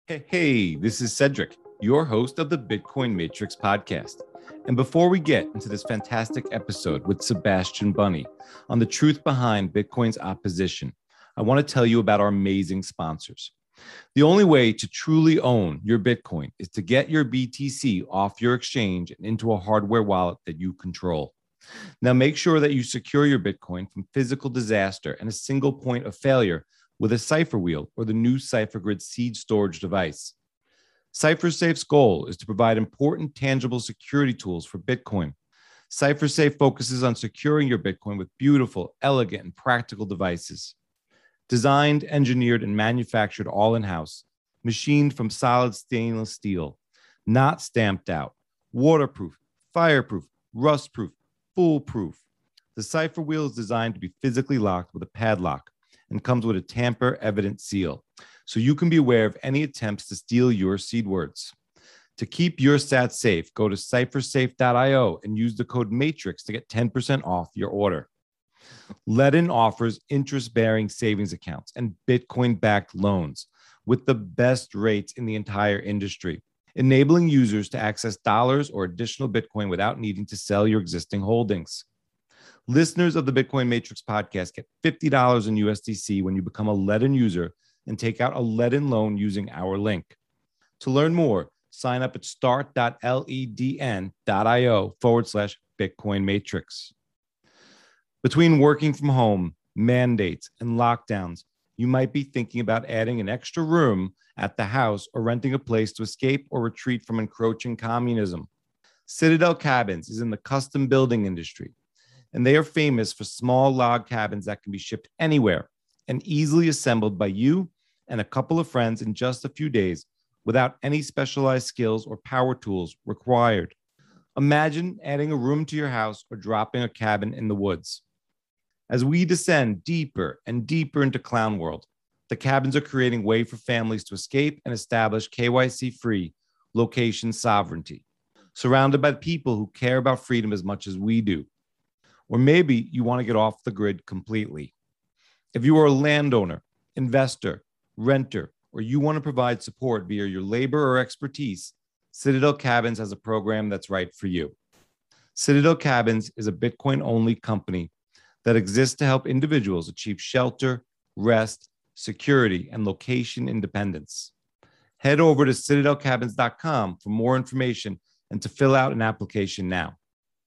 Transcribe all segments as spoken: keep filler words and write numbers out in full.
Hey, hey, this is Cedric, your host of the Bitcoin Matrix podcast. And before we get into this fantastic episode with Sebastian Bunny on the truth behind Bitcoin's opposition, I want to tell you about our amazing sponsors. The only way to truly own your Bitcoin is to get your B T C off your exchange and into a hardware wallet that you control. Now, make sure that you secure your Bitcoin from physical disaster and a single point of failure with a Cipher wheel or the new CipherGrid seed storage device. CipherSafe's goal is to provide important, tangible security tools for Bitcoin. CipherSafe focuses on securing your Bitcoin with beautiful, elegant, and practical devices. Designed, engineered, and manufactured all in-house, machined from solid stainless steel, not stamped out, waterproof, fireproof, rust-proof, foolproof. The Cipher wheel is designed to be physically locked with a padlock and comes with a tamper-evident seal, so you can be aware of any attempts to steal your seed words. To keep your stats safe, go to cipher safe dot io and use the code MATRIX to get ten percent off your order. Ledn offers interest-bearing savings accounts and Bitcoin-backed loans with the best rates in the entire industry, enabling users to access dollars or additional Bitcoin without needing to sell your existing holdings. Listeners of the Bitcoin Matrix podcast get fifty dollars in U S D C when you become a Ledn user and take out a Ledn loan using our link. To learn more, sign up at start.ledn.io forward slash Bitcoin Matrix. Between working from home, mandates, and lockdowns, you might be thinking about adding an extra room at the house or renting a place to escape or retreat from encroaching communism. Citadel Cabins is in the custom building industry, and they are famous for small log cabins that can be shipped anywhere and easily assembled by you and a couple of friends in just a few days without any specialized skills or power tools required. Imagine adding a room to your house or dropping a cabin in the woods. As we descend deeper and deeper into clown world, the cabins are creating a way for families to escape and establish K Y C-free location sovereignty, surrounded by people who care about freedom as much as we do. Or maybe you want to get off the grid completely. If you are a landowner, investor, renter, or you want to provide support via your labor or expertise, Citadel Cabins has a program that's right for you. Citadel Cabins is a Bitcoin-only company that exists to help individuals achieve shelter, rest, security, and location independence. Head over to citadel cabins dot com for more information and to fill out an application now.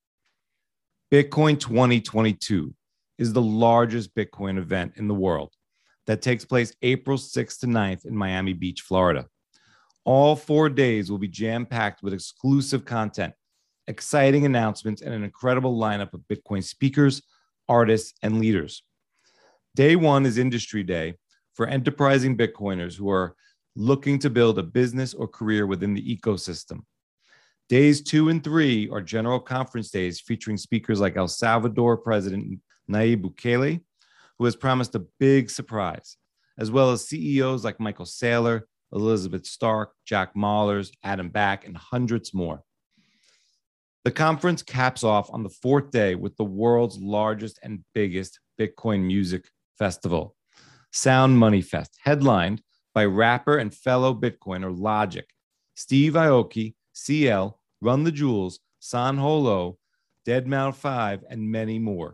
Bitcoin twenty twenty-two is the largest Bitcoin event in the world that takes place April sixth to ninth in Miami Beach, Florida. All four days will be jam-packed with exclusive content, exciting announcements, and an incredible lineup of Bitcoin speakers, artists, and leaders. Day one is Industry Day for enterprising Bitcoiners who are looking to build a business or career within the ecosystem. Days two and three are general conference days featuring speakers like El Salvador President Nayib Bukele, who has promised a big surprise, as well as C E Os like Michael Saylor, Elizabeth Stark, Jack Mallers, Adam Back, and hundreds more. The conference caps off on the fourth day with the world's largest and biggest Bitcoin music festival, Sound Money Fest, headlined by rapper and fellow Bitcoiner Logic, Steve Aoki, C L, Run the Jewels, San Holo, deadmau five, and many more.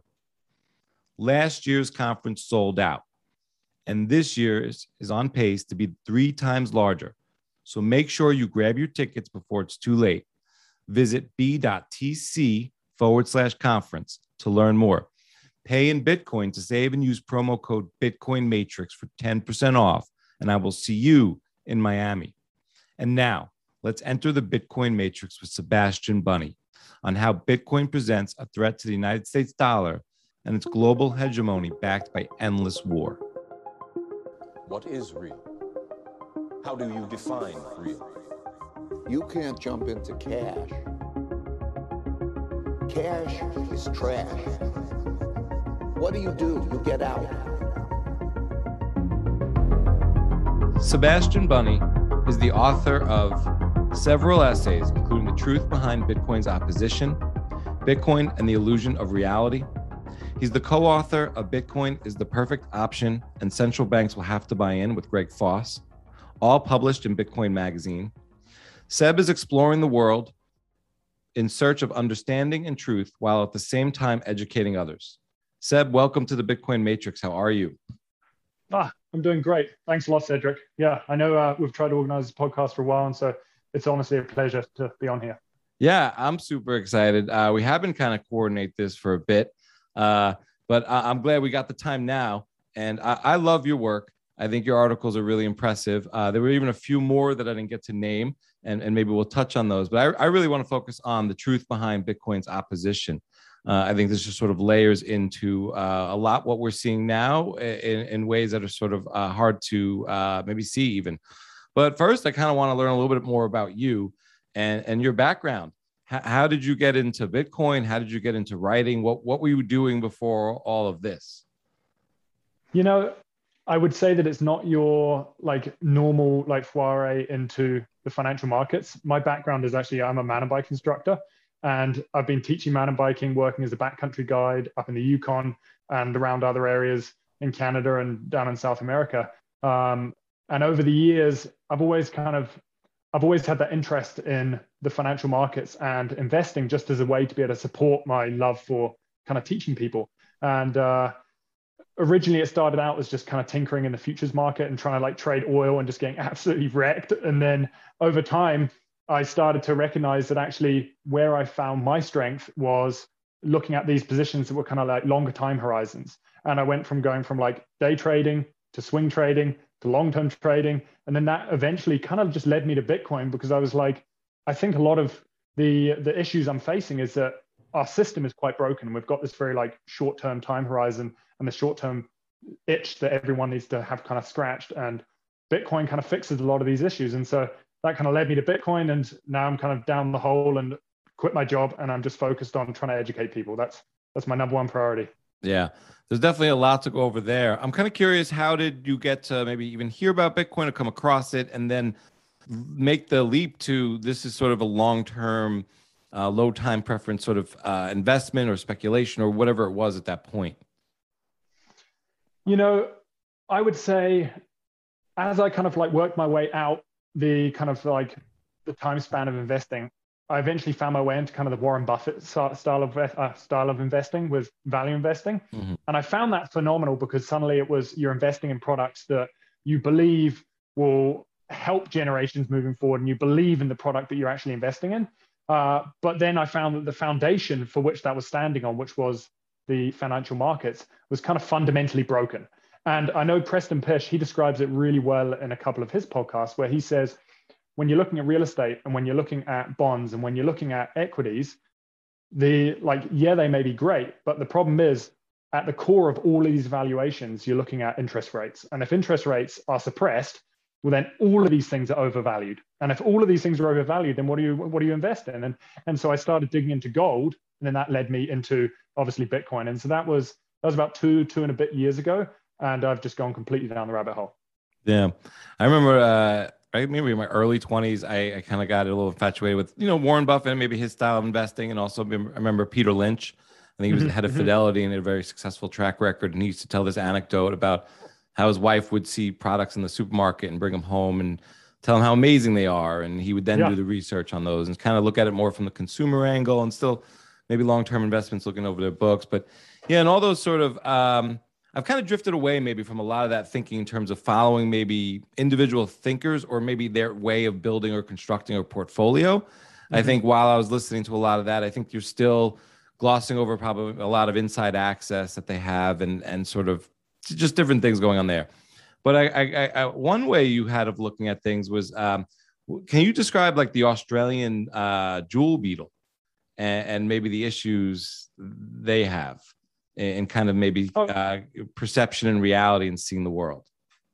Last year's conference sold out, and this year's is on pace to be three times larger. So make sure you grab your tickets before it's too late. Visit b.tc forward slash conference to learn more. Pay in Bitcoin to save and use promo code Bitcoin Matrix for ten percent off, and I will see you in Miami. And now, let's enter the Bitcoin Matrix with Sebastian Bunny on how Bitcoin presents a threat to the United States dollar and its global hegemony backed by endless war. What is real? How do you define real? You can't jump into cash. Cash is trash. What do you do? You get out. Sebastian Bunny is the author of several essays, including The Truth Behind Bitcoin's Opposition, Bitcoin and the Illusion of Reality. He's the co-author of Bitcoin is the Perfect Option and Central Banks Will Have to Buy In with Greg Foss, all published in Bitcoin Magazine. Seb is exploring the world in search of understanding and truth while at the same time educating others. Seb, welcome to the Bitcoin Matrix. How are you? Ah, I'm doing great. Thanks a lot, Cedric. Yeah, I know uh, we've tried to organize this podcast for a while, and so it's honestly a pleasure to be on here. Yeah, I'm super excited. Uh, we have been kind of coordinate this for a bit, uh, but I- I'm glad we got the time now. And I, I love your work. I think your articles are really impressive. Uh, there were even a few more that I didn't get to name, and, and maybe we'll touch on those. But I, I really want to focus on the truth behind Bitcoin's opposition. Uh, I think this just sort of layers into uh, a lot what we're seeing now in, in ways that are sort of uh, hard to uh, maybe see even. But first, I kind of want to learn a little bit more about you and, and your background. H- how did you get into Bitcoin? How did you get into writing? What, what were you doing before all of this? You know, I would say that it's not your like normal like foray into the financial markets. My background is actually I'm a mountain bike instructor. And I've been teaching mountain biking, working as a backcountry guide up in the Yukon and around other areas in Canada and down in South America. Um, and over the years, I've always kind of, I've always had that interest in the financial markets and investing just as a way to be able to support my love for kind of teaching people. And uh, originally it started out as just kind of tinkering in the futures market and trying to like trade oil and just getting absolutely wrecked. And then over time, I started to recognize that actually where I found my strength was looking at these positions that were kind of like longer time horizons. And I went from going from like day trading to swing trading to long-term trading. And then that eventually kind of just led me to Bitcoin because I was like, I think a lot of the, the issues I'm facing is that our system is quite broken. We've got this very like short-term time horizon and the short-term itch that everyone needs to have kind of scratched. And Bitcoin kind of fixes a lot of these issues. And so that kind of led me to Bitcoin, and now I'm kind of down the hole and quit my job, and I'm just focused on trying to educate people. That's that's my number one priority. Yeah, there's definitely a lot to go over there. I'm kind of curious, how did you get to maybe even hear about Bitcoin or come across it, and then make the leap to this is sort of a long-term, uh, low-time preference sort of uh, investment or speculation or whatever it was at that point? You know, I would say as I kind of like worked my way out the kind of like the time span of investing, I eventually found my way into kind of the Warren Buffett style of uh, style of investing with value investing. Mm-hmm. And I found that phenomenal because suddenly it was you're investing in products that you believe will help generations moving forward, and you believe in the product that you're actually investing in. Uh, but then I found that the foundation for which that was standing on, which was the financial markets, was kind of fundamentally broken. And I know Preston Pysh, he describes it really well in a couple of his podcasts where he says, when you're looking at real estate and when you're looking at bonds and when you're looking at equities, the like, yeah, they may be great, but the problem is at the core of all of these valuations, you're looking at interest rates. And if interest rates are suppressed, well, then all of these things are overvalued. And if all of these things are overvalued, then what do you what do you invest in? And, and so I started digging into gold, and then that led me into obviously Bitcoin. And so that was that was about two, two and a bit years ago. And I've just gone completely down the rabbit hole. Yeah. I remember, uh, right, maybe in my early twenties, I, I kind of got a little infatuated with, you know, Warren Buffett and maybe his style of investing. And also I remember Peter Lynch. I think he was the head of Fidelity and had a very successful track record. And he used to tell this anecdote about how his wife would see products in the supermarket and bring them home and tell him how amazing they are. And he would then yeah. do the research on those and kind of look at it more from the consumer angle and still maybe long-term investments looking over their books. But yeah, and all those sort of, um, I've kind of drifted away maybe from a lot of that thinking in terms of following maybe individual thinkers or maybe their way of building or constructing a portfolio. Mm-hmm. I think while I was listening to a lot of that, I think you're still glossing over probably a lot of inside access that they have and, and sort of just different things going on there. But I, I, I one way you had of looking at things was, um, can you describe like the Australian uh, jewel beetle and, and maybe the issues they have? And kind of maybe oh. uh, perception and reality and seeing the world.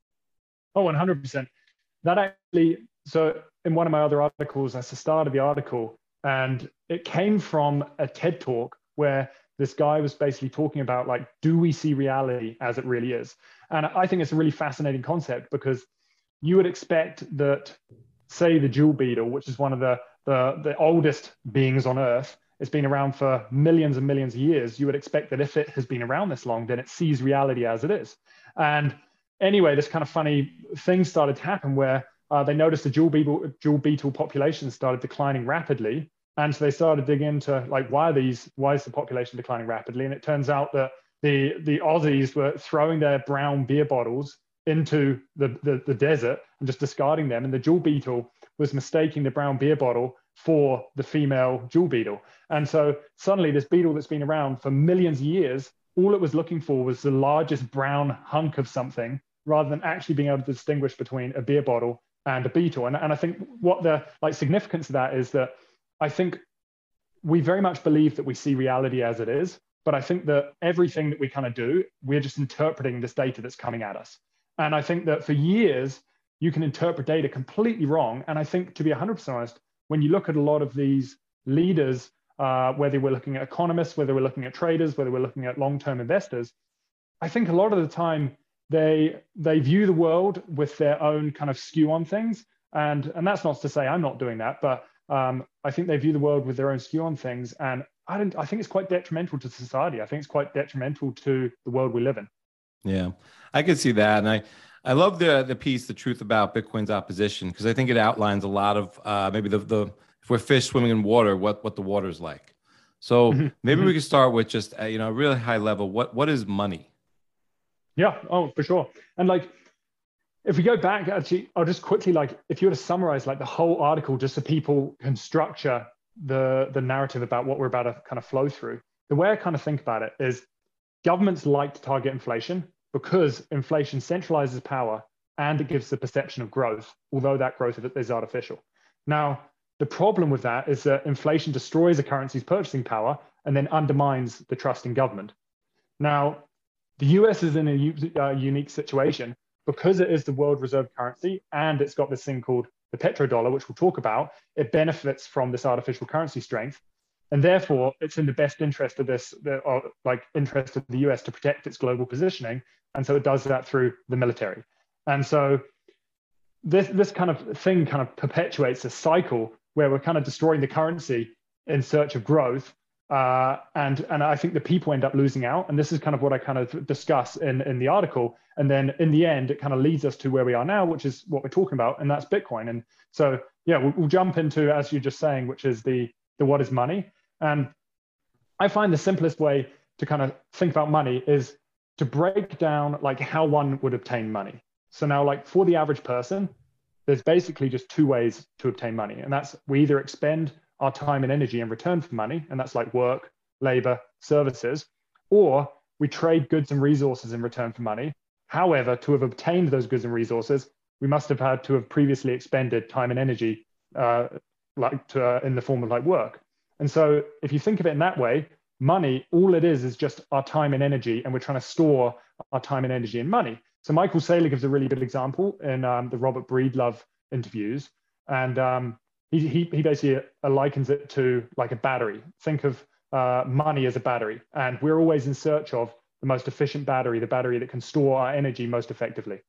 Oh, one hundred percent. That actually, so in one of my other articles, that's the start of the article, and it came from a TED talk where this guy was basically talking about like, do we see reality as it really is? And I think it's a really fascinating concept because you would expect that, say, the jewel beetle, which is one of the, the, the oldest beings on Earth, it's been around for millions and millions of years. You would expect that if it has been around this long, then it sees reality as it is. And anyway, this kind of funny thing started to happen where uh, they noticed the jewel beetle, jewel beetle population started declining rapidly. And so they started digging into like, why are these, why is the population declining rapidly? And it turns out that the, the Aussies were throwing their brown beer bottles into the, the, the desert and just discarding them. And the jewel beetle was mistaking the brown beer bottle for the female jewel beetle. And so suddenly this beetle that's been around for millions of years, all it was looking for was the largest brown hunk of something, rather than actually being able to distinguish between a beer bottle and a beetle. And, and I think what the like significance of that is that I think we very much believe that we see reality as it is, but I think that everything that we kind of do, we're just interpreting this data that's coming at us. And I think that for years, you can interpret data completely wrong. And I think, to be one hundred percent honest, when you look at a lot of these leaders, uh, whether we're looking at economists, whether we're looking at traders, whether we're looking at long-term investors, I think a lot of the time they they view the world with their own kind of skew on things. And, and that's not to say I'm not doing that, but um, I think they view the world with their own skew on things. And I don't, I think it's quite detrimental to society. I think it's quite detrimental to the world we live in. Yeah, I can see that. And I, I love the the piece, The Truth About Bitcoin's Opposition, because I think it outlines a lot of uh, maybe the, the, if we're fish swimming in water, what, what the water's like. So Mm-hmm. maybe Mm-hmm. we could start with just, uh, you know, a really high level. What What is money? Yeah, oh, for sure. And like, if we go back, actually, I'll just quickly, like, if you were to summarize like the whole article, just so people can structure the, the narrative about what we're about to kind of flow through, the way I kind of think about it is governments like to target inflation because inflation centralizes power and it gives the perception of growth, although that growth is artificial. Now, the problem with that is that inflation destroys a currency's purchasing power and then undermines the trust in government. Now, the U S is in a u- uh, unique situation because it is the world reserve currency and it's got this thing called the petrodollar, which we'll talk about. It benefits from this artificial currency strength. And therefore, it's in the best interest of this, the, uh, like interest of the U S to protect its global positioning. And so it does that through the military. And so this, this kind of thing kind of perpetuates a cycle where we're kind of destroying the currency in search of growth. Uh, and, and I think the people end up losing out. And this is kind of what I kind of discuss in, in the article. And then in the end, it kind of leads us to where we are now, which is what we're talking about, and that's Bitcoin. And so, yeah, we'll, we'll jump into, as you're just saying, which is the, the what is money. And I find the simplest way to kind of think about money is to break down like how one would obtain money. So now, like for the average person, there's basically just two ways to obtain money. And that's we either expend our time and energy in return for money, and that's like work, labor, services, or we trade goods and resources in return for money. However, to have obtained those goods and resources, we must have had to have previously expended time and energy uh, like to, uh, in the form of like work. And so if you think of it in that way, money, all it is is just our time and energy, and we're trying to store our time and energy in money. So Michael Saylor gives a really good example in um, the Robert Breedlove interviews. And um, he, he, he basically uh, likens it to like a battery. Think of uh, money as a battery. And we're always in search of the most efficient battery, the battery that can store our energy most effectively.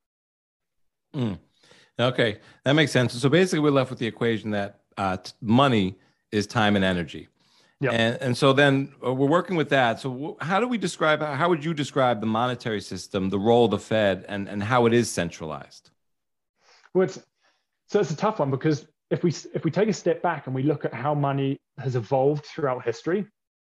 Mm. Okay, that makes sense. So basically we're left with the equation that uh, t- money is time and energy. Yeah. And, and so then uh, we're working with that. So w- how do we describe, how would you describe the monetary system, the role of the Fed, and, and how it is centralized? Well, it's, so it's a tough one because if we if we take a step back and we look at how money has evolved throughout history,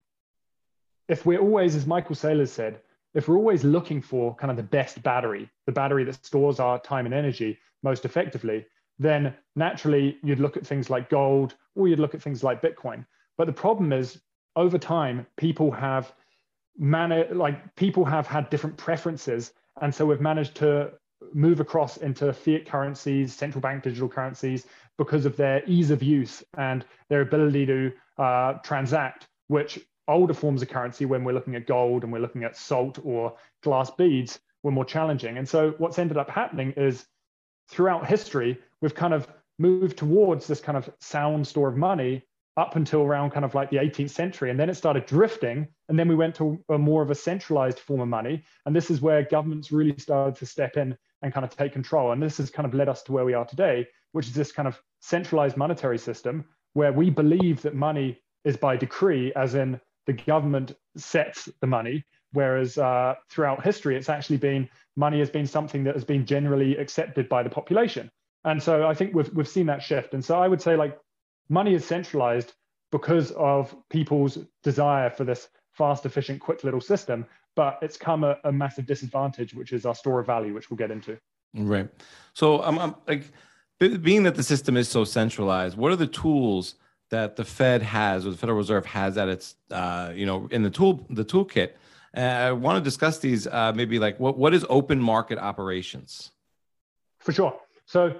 if we're always, as Michael Saylor said, if we're always looking for kind of the best battery, the battery that stores our time and energy most effectively, then naturally you'd look at things like gold or you'd look at things like Bitcoin. But the problem is, over time, people have man- like people have had different preferences, and so we've managed to move across into fiat currencies, central bank digital currencies, because of their ease of use and their ability to uh, transact, which older forms of currency, when we're looking at gold and we're looking at salt or glass beads, were more challenging. And so what's ended up happening is throughout history, we've kind of moved towards this kind of sound store of money up until around kind of like the eighteenth century. And then it started drifting. And then we went to a more of a centralized form of money. And this is where governments really started to step in and kind of take control. And this has kind of led us to where we are today, which is this kind of centralized monetary system where we believe that money is by decree, as in the government sets the money. Whereas uh, throughout history, it's actually been, money has been something that has been generally accepted by the population. And so I think we've we've seen that shift. And so I would say like money is centralized because of people's desire for this fast, efficient, quick little system, but it's come a, a massive disadvantage, which is our store of value, which we'll get into. Right. So I'm, I'm like, being that the system is so centralized, what are the tools that the Fed has, or the Federal Reserve has at its, uh, you know, in the tool, the toolkit? Uh, I want to discuss these. Uh, maybe like what what is open market operations? For sure. So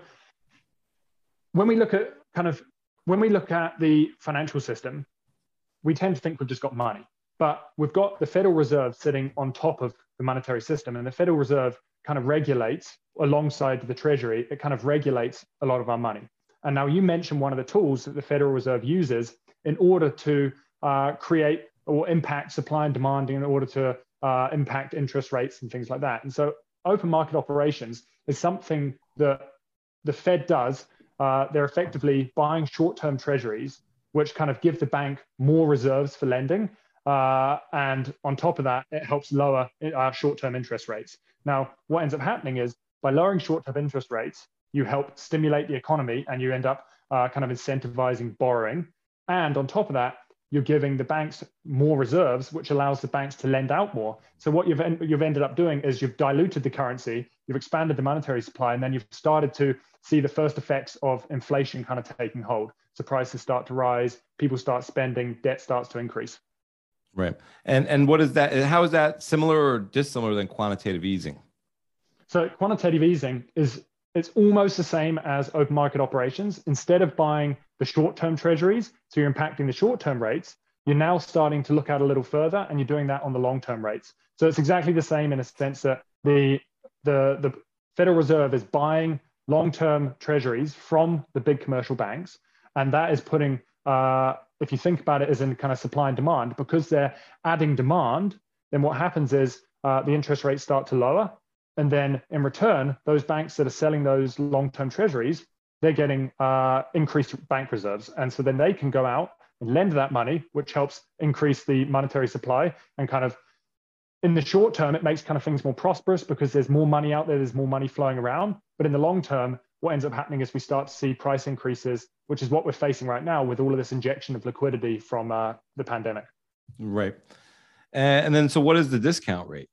when we look at kind of when we look at the financial system, we tend to think we've just got money, but we've got the Federal Reserve sitting on top of the monetary system, and the Federal Reserve kind of regulates alongside the Treasury. It kind of regulates a lot of our money. And now you mentioned one of the tools that the Federal Reserve uses in order to uh, create or impact supply and demand, in order to uh, impact interest rates and things like that. And so open market operations is something that the Fed does. Uh, they're effectively buying short-term treasuries, which kind of give the bank more reserves for lending. Uh, and on top of that, it helps lower uh, short-term interest rates. Now, what ends up happening is by lowering short-term interest rates, you help stimulate the economy and you end up uh, kind of incentivizing borrowing. And on top of that, you're giving the banks more reserves, which allows the banks to lend out more. So what you've, en- you've ended up doing is you've diluted the currency, you've expanded the monetary supply, and then you've started to see the first effects of inflation kind of taking hold. So prices start to rise, people start spending, debt starts to increase. Right. And and what is that? How is that similar or dissimilar than quantitative easing? So quantitative easing is it's almost the same as open market operations. Instead of buying the short-term treasuries, so you're impacting the short-term rates, you're now starting to look out a little further and you're doing that on the long-term rates. So it's exactly the same in a sense that the, the, the Federal Reserve is buying long-term treasuries from the big commercial banks. And that is putting, uh, if you think about it as in kind of supply and demand, because they're adding demand, then what happens is uh, the interest rates start to lower. And then in return, those banks that are selling those long-term treasuries, they're getting uh, increased bank reserves. And so then they can go out and lend that money, which helps increase the monetary supply. And kind of in the short term, it makes kind of things more prosperous because there's more money out there, there's more money flowing around. But in the long term, what ends up happening is we start to see price increases, which is what we're facing right now with all of this injection of liquidity from uh, the pandemic. Right. And then, so what is the discount rate?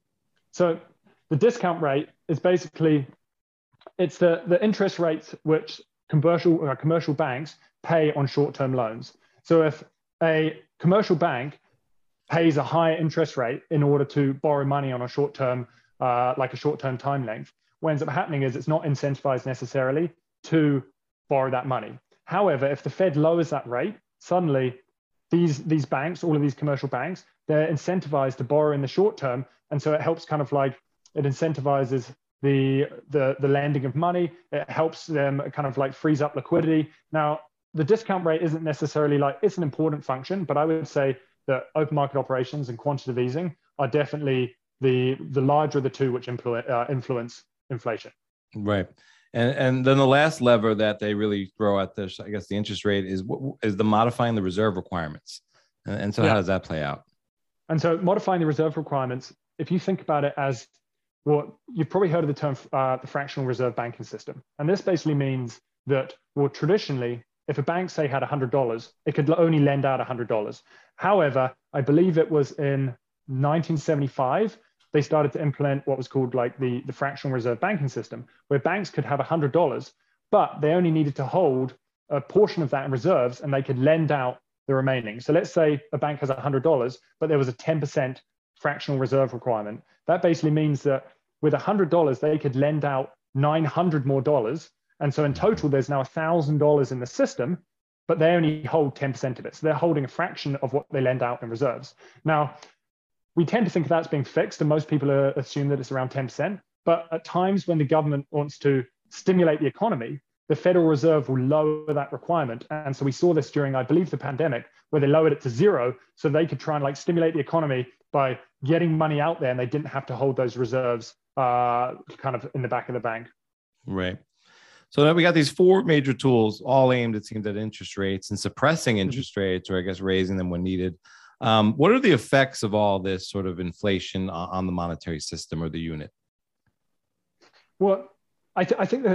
So the discount rate is basically, it's the, the interest rates which commercial, uh, commercial banks pay on short-term loans. So if a commercial bank pays a higher interest rate in order to borrow money on a short-term, uh, like a short-term time length, what ends up happening is it's not incentivized necessarily to borrow that money. However, if the Fed lowers that rate, suddenly these, these banks, all of these commercial banks, they're incentivized to borrow in the short term. And so it helps kind of like, it incentivizes the, the, the lending of money. It helps them kind of like freeze up liquidity. Now, the discount rate isn't necessarily like, it's an important function, but I would say that open market operations and quantitative easing are definitely the, the larger of the two which influ- uh, influence inflation. Right. And and then the last lever that they really throw at this, I guess the interest rate is is the modifying the reserve requirements. And, and so yeah. How does that play out? And so modifying the reserve requirements, if you think about it as, well, you've probably heard of the term uh, the fractional reserve banking system. And this basically means that, well, traditionally, if a bank, say, had one hundred dollars, it could only lend out one hundred dollars. However, I believe it was in nineteen seventy-five, they started to implement what was called like the, the fractional reserve banking system, where banks could have one hundred dollars, but they only needed to hold a portion of that in reserves and they could lend out the remaining. So let's say a bank has one hundred dollars, but there was a ten percent fractional reserve requirement. That basically means that with one hundred dollars, they could lend out nine hundred more dollars. And so in total, there's now one thousand dollars in the system, but they only hold ten percent of it. So they're holding a fraction of what they lend out in reserves. Now, we tend to think of that as being fixed, and most people are, assume that it's around ten percent. But at times when the government wants to stimulate the economy, the Federal Reserve will lower that requirement. And so we saw this during, I believe, the pandemic, where they lowered it to zero so they could try and like stimulate the economy by getting money out there, and they didn't have to hold those reserves uh, kind of in the back of the bank. Right. So now we got these four major tools, all aimed, it seems, at interest rates and suppressing interest mm-hmm. rates, or I guess raising them when needed. Um, what are the effects of all this sort of inflation on the monetary system or the unit? Well, I, th- I think that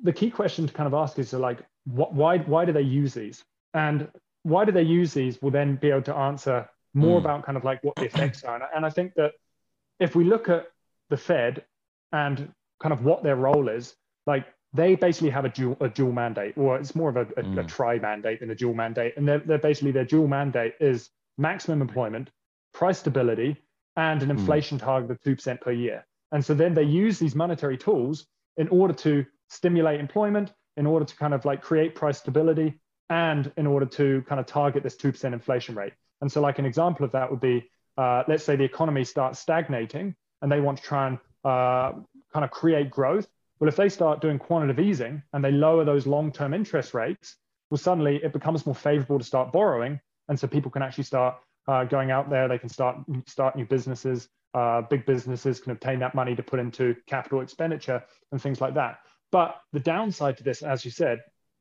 the key question to kind of ask is, so like, what, why, why do they use these? And why do they use these will then be able to answer more Mm. about kind of like what the effects are. And, and I think that if we look at the Fed and kind of what their role is, like they basically have a dual, a dual mandate, or it's more of a, a, Mm. a tri mandate than a dual mandate. And they're, they're basically their dual mandate is maximum employment, price stability, and an inflation mm. target of two percent per year. And so then they use these monetary tools in order to stimulate employment, in order to kind of like create price stability, and in order to kind of target this two percent inflation rate. And so like an example of that would be, uh, let's say the economy starts stagnating and they want to try and uh, kind of create growth. Well, if they start doing quantitative easing and they lower those long-term interest rates, well, suddenly it becomes more favorable to start borrowing. And so people can actually start uh, going out there, they can start, start new businesses, uh, big businesses can obtain that money to put into capital expenditure and things like that. But the downside to this, as you said,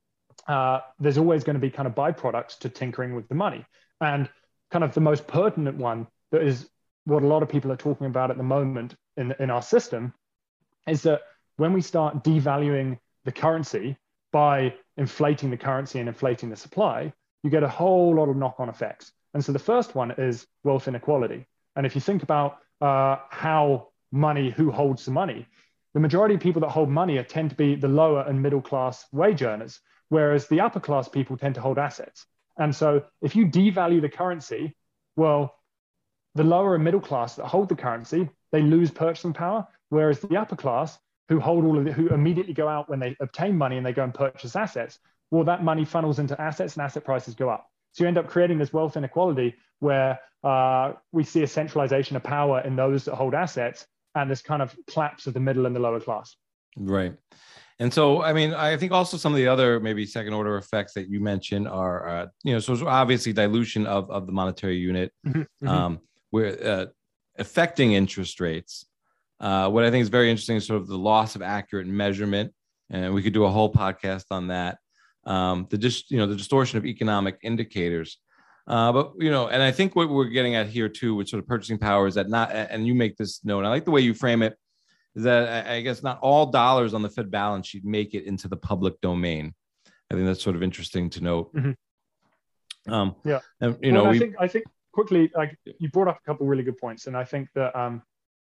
uh, there's always going to be kind of byproducts to tinkering with the money. And kind of the most pertinent one that is what a lot of people are talking about at the moment in, in our system is that when we start devaluing the currency by inflating the currency and inflating the supply, you get a whole lot of knock-on effects. And so the first one is wealth inequality. And if you think about uh, how money, who holds the money, the majority of people that hold money are, tend to be the lower and middle class wage earners, whereas the upper class people tend to hold assets. And so if you devalue the currency, well, the lower and middle class that hold the currency, they lose purchasing power, whereas the upper class who hold all of it, who immediately go out when they obtain money and they go and purchase assets, well, that money funnels into assets and asset prices go up. So you end up creating this wealth inequality where uh, we see a centralization of power in those that hold assets and this kind of collapse of the middle and the lower class. Right. And so, I mean, I think also some of the other maybe second order effects that you mentioned are, uh, you know, so obviously dilution of, of the monetary unit, mm-hmm. um, where uh, affecting interest rates. Uh, what I think is very interesting is sort of the loss of accurate measurement. And we could do a whole podcast on that. Um, the just, you know, the distortion of economic indicators. Uh, but, you know, and I think what we're getting at here too, with sort of purchasing power is that not, and you make this note, I like the way you frame it, is that I guess not all dollars on the Fed balance sheet make it into the public domain. I think that's sort of interesting to note. Mm-hmm. Um, yeah. And, you well, know, I we, think, I think quickly, like you brought up a couple of really good points. And I think that um,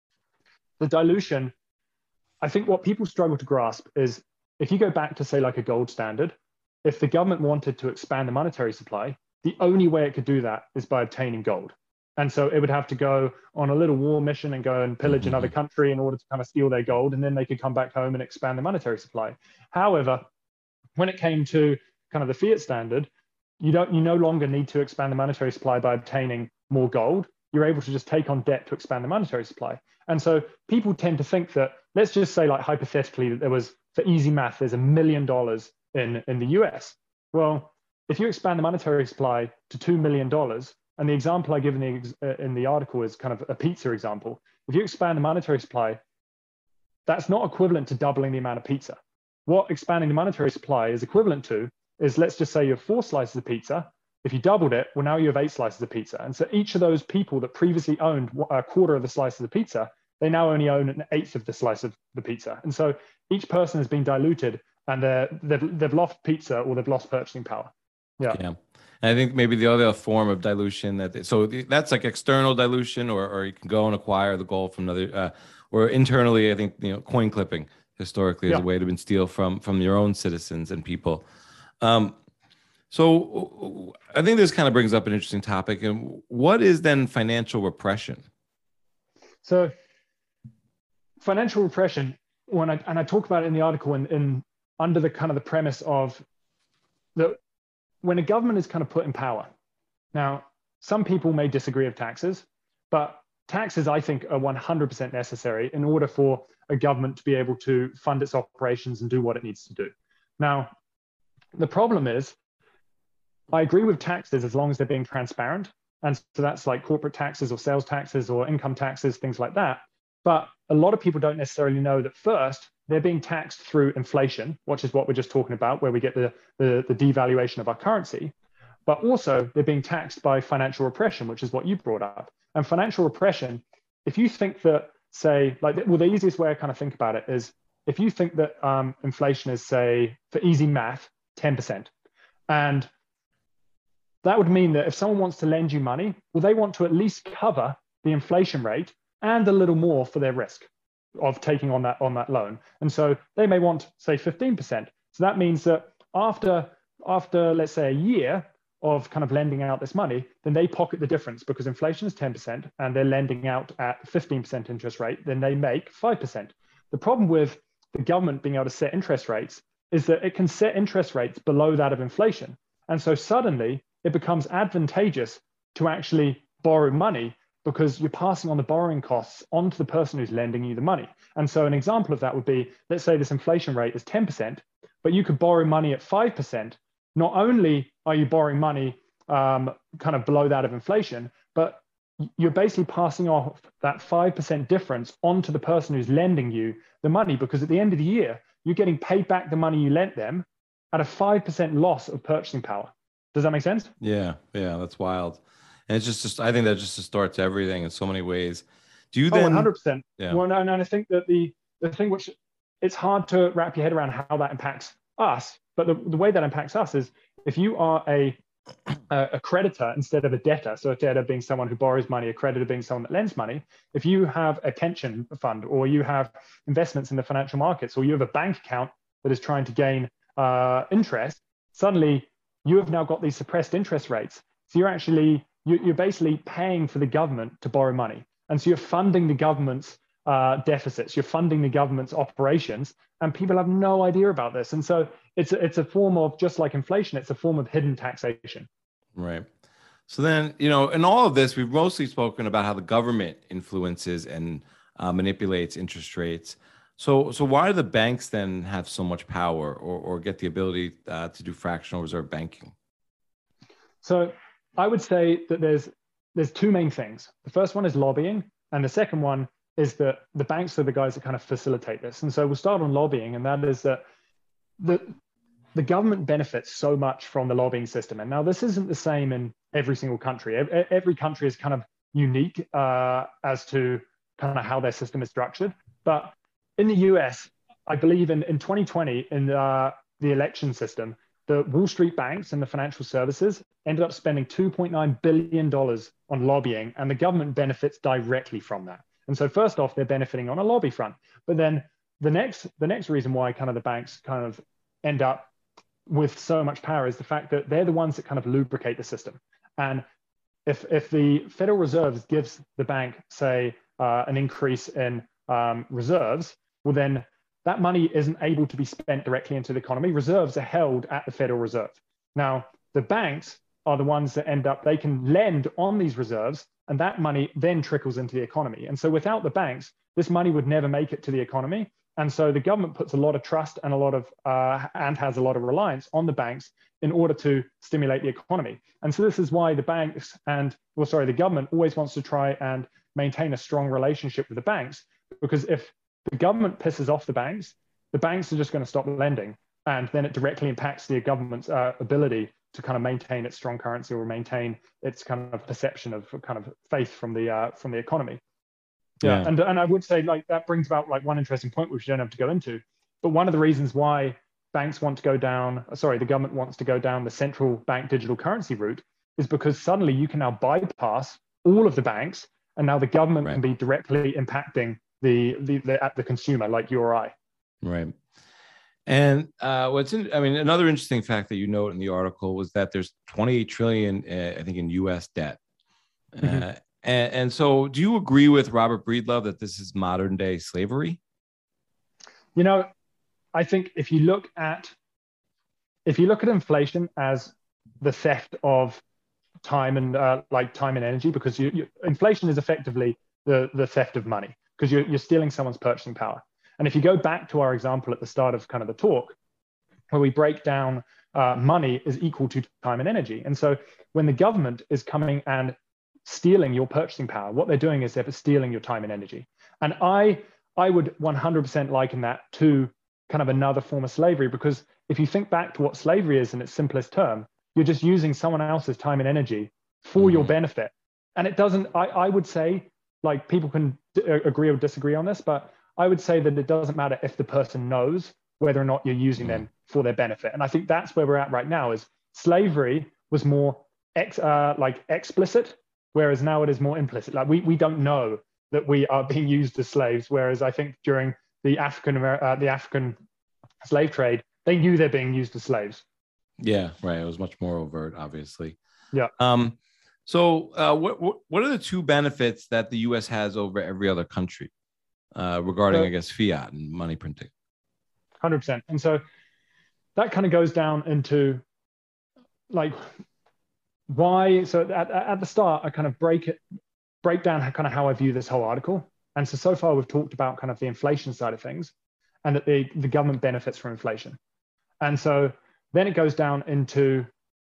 the dilution, I think what people struggle to grasp is if you go back to say like a gold standard, if the government wanted to expand the monetary supply, the only way it could do that is by obtaining gold. And so it would have to go on a little war mission and go and pillage mm-hmm. another country in order to kind of steal their gold. And then they could come back home and expand the monetary supply. However, when it came to kind of the fiat standard, you don't, you no longer need to expand the monetary supply by obtaining more gold. You're able to just take on debt to expand the monetary supply. And so people tend to think that, let's just say like hypothetically that there was, for easy math, there's a million dollars in, in the U S. Well, if you expand the monetary supply to two million dollars, and the example I give in the, uh, in the article is kind of a pizza example. If you expand the monetary supply, that's not equivalent to doubling the amount of pizza. What expanding the monetary supply is equivalent to is, let's just say you have four slices of pizza. If you doubled it, well, now you have eight slices of pizza. And so each of those people that previously owned a quarter of the slices of pizza, they now only own an eighth of the slice of the pizza. And so each person has been diluted and they've, they've lost pizza or they've lost purchasing power. Yeah. Yeah. And I think maybe the other form of dilution that, they, so that's like external dilution, or, or you can go and acquire the gold from another, uh, or internally, I think, you know, coin clipping historically is yeah. a way to steal from, from your own citizens and people. Um, so I think this kind of brings up an interesting topic. And what is then financial repression? So financial repression, when I, and I talk about it in the article in, in under the kind of the premise of the, when a government is kind of put in power. Now, some people may disagree with taxes, but taxes, I think, are one hundred percent necessary in order for a government to be able to fund its operations and do what it needs to do. Now, the problem is, I agree with taxes as long as they're being transparent. And so that's like corporate taxes or sales taxes or income taxes, things like that. But a lot of people don't necessarily know that first, they're being taxed through inflation, which is what we're just talking about, where we get the, the, the devaluation of our currency. But also they're being taxed by financial repression, which is what you brought up. And financial repression, if you think that, say, like, well, the easiest way I kind of think about it is if you think that um, inflation is, say, for easy math, ten percent, and that would mean that if someone wants to lend you money, well, they want to at least cover the inflation rate and a little more for their risk of taking on that on that loan. And so they may want, say, fifteen percent. So that means that after, after let's say, a year of kind of lending out this money, then they pocket the difference because inflation is ten percent and they're lending out at fifteen percent interest rate, then they make five percent. The problem with the government being able to set interest rates is that it can set interest rates below that of inflation. And so suddenly it becomes advantageous to actually borrow money because you're passing on the borrowing costs onto the person who's lending you the money. And so an example of that would be, let's say this inflation rate is ten percent, but you could borrow money at five percent. Not only are you borrowing money um, kind of below that of inflation, but you're basically passing off that five percent difference onto the person who's lending you the money, because at the end of the year, you're getting paid back the money you lent them at a five percent loss of purchasing power. Does that make sense? Yeah, yeah, that's wild. And it's just, just I think that just starts everything in so many ways. Do you Oh, then? one hundred percent. Yeah. Well, no, no, and I think that the, the thing which it's hard to wrap your head around how that impacts us, but the, the way that impacts us is if you are a, a, a creditor instead of a debtor, so a debtor being someone who borrows money, a creditor being someone that lends money, if you have a pension fund or you have investments in the financial markets or you have a bank account that is trying to gain uh, interest, suddenly you have now got these suppressed interest rates. So you're actually, you're basically paying for the government to borrow money. And so you're funding the government's uh, deficits, you're funding the government's operations, and people have no idea about this. And so it's a, it's a form of, just like inflation, it's a form of hidden taxation. Right. So then, you know, in all of this, we've mostly spoken about how the government influences and uh, manipulates interest rates. So, so why do the banks then have so much power or, or get the ability uh, to do fractional reserve banking? So I would say that there's there's two main things. The first one is lobbying, and the second one is that the banks are the guys that kind of facilitate this. And so we'll start on lobbying, and that is that the the government benefits so much from the lobbying system. And now this isn't the same in every single country. Every country is kind of unique uh, as to kind of how their system is structured. But in the U S, I believe in, in twenty twenty, in uh, the election system, the Wall Street banks and the financial services ended up spending two point nine billion dollars on lobbying, and the government benefits directly from that. And so first off, they're benefiting on a lobby front. But then the next, the next reason why kind of the banks kind of end up with so much power is the fact that they're the ones that kind of lubricate the system. And if, if the Federal Reserve gives the bank, say, uh, an increase in um, reserves, well, then that money isn't able to be spent directly into the economy. Reserves are held at the Federal Reserve. Now, the banks are the ones that end up, they can lend on these reserves, and that money then trickles into the economy. And so without the banks, this money would never make it to the economy. And so the government puts a lot of trust and a lot of, uh, and has a lot of reliance on the banks in order to stimulate the economy. And so this is why the banks and, well, sorry, the government always wants to try and maintain a strong relationship with the banks, because if the government pisses off the banks, the banks are just going to stop lending. And then it directly impacts the government's uh, ability to kind of maintain its strong currency or maintain its kind of perception of kind of faith from the uh, from the economy. Yeah. yeah. And, and I would say like that brings about like one interesting point, which you don't have to go into. But one of the reasons why banks want to go down, sorry, the government wants to go down the central bank digital currency route is because suddenly you can now bypass all of the banks, and now the government right. can be directly impacting the, the, the at the consumer, like you or I. Right. And uh, what's in, I mean, another interesting fact that you note in the article was that there's twenty-eight trillion, uh, I think, in U S debt. Mm-hmm. Uh, and, and so do you agree with Robert Breedlove that this is modern day slavery? You know, I think if you look at, if you look at inflation as the theft of time and uh, like time and energy, because you, you, inflation is effectively the, the theft of money, because you're, you're stealing someone's purchasing power. And if you go back to our example at the start of kind of the talk, where we break down uh, money is equal to time and energy. And so when the government is coming and stealing your purchasing power, what they're doing is they're stealing your time and energy. And I, I would one hundred percent liken that to kind of another form of slavery, because if you think back to what slavery is in its simplest term, you're just using someone else's time and energy for mm-hmm. your benefit. And it doesn't, I, I would say, like people can d- agree or disagree on this, but I would say that it doesn't matter if the person knows whether or not you're using Mm. them for their benefit. And I think that's where we're at right now. Is slavery was more ex, uh, like explicit, whereas now it is more implicit. Like we we don't know that we are being used as slaves, whereas I think during the African uh, the African slave trade, they knew they're being used as slaves. Yeah, right. It was much more overt, obviously. Yeah. Um. So, uh, what what what are the two benefits that the U S has over every other country uh, regarding, So- I guess, fiat and money printing? one hundred percent. And so that kind of goes down into like why. So at, at the start, I kind of break it, break down how, kind of how I view this whole article. And so, so far we've talked about kind of the inflation side of things and that the, the government benefits from inflation. And so then it goes down into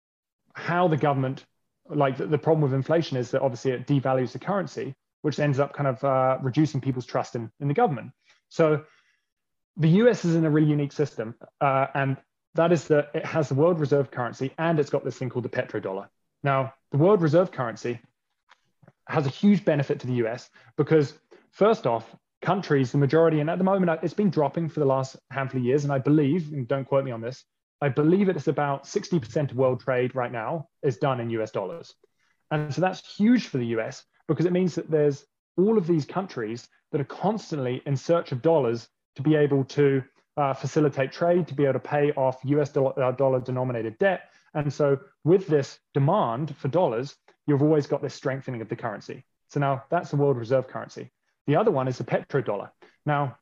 how the government, like the, the problem with inflation is that obviously it devalues the currency, which ends up kind of uh, reducing people's trust in, in the government. So the U S is in a really unique system, uh, and that is that it has the world reserve currency and it's got this thing called the petrodollar. Now, the world reserve currency has a huge benefit to the U S because, first off, countries, the majority, and at the moment it's been dropping for the last handful of years, and I believe, and don't quote me on this, I believe it's about sixty percent of world trade right now is done in U S dollars. And so that's huge for the U S because it means that there's all of these countries that are constantly in search of dollars to be able to uh, facilitate trade, to be able to pay off U S dollar, uh, dollar denominated debt. And so with this demand for dollars, you've always got this strengthening of the currency. So now that's the world reserve currency. The other one is the petrodollar. Now,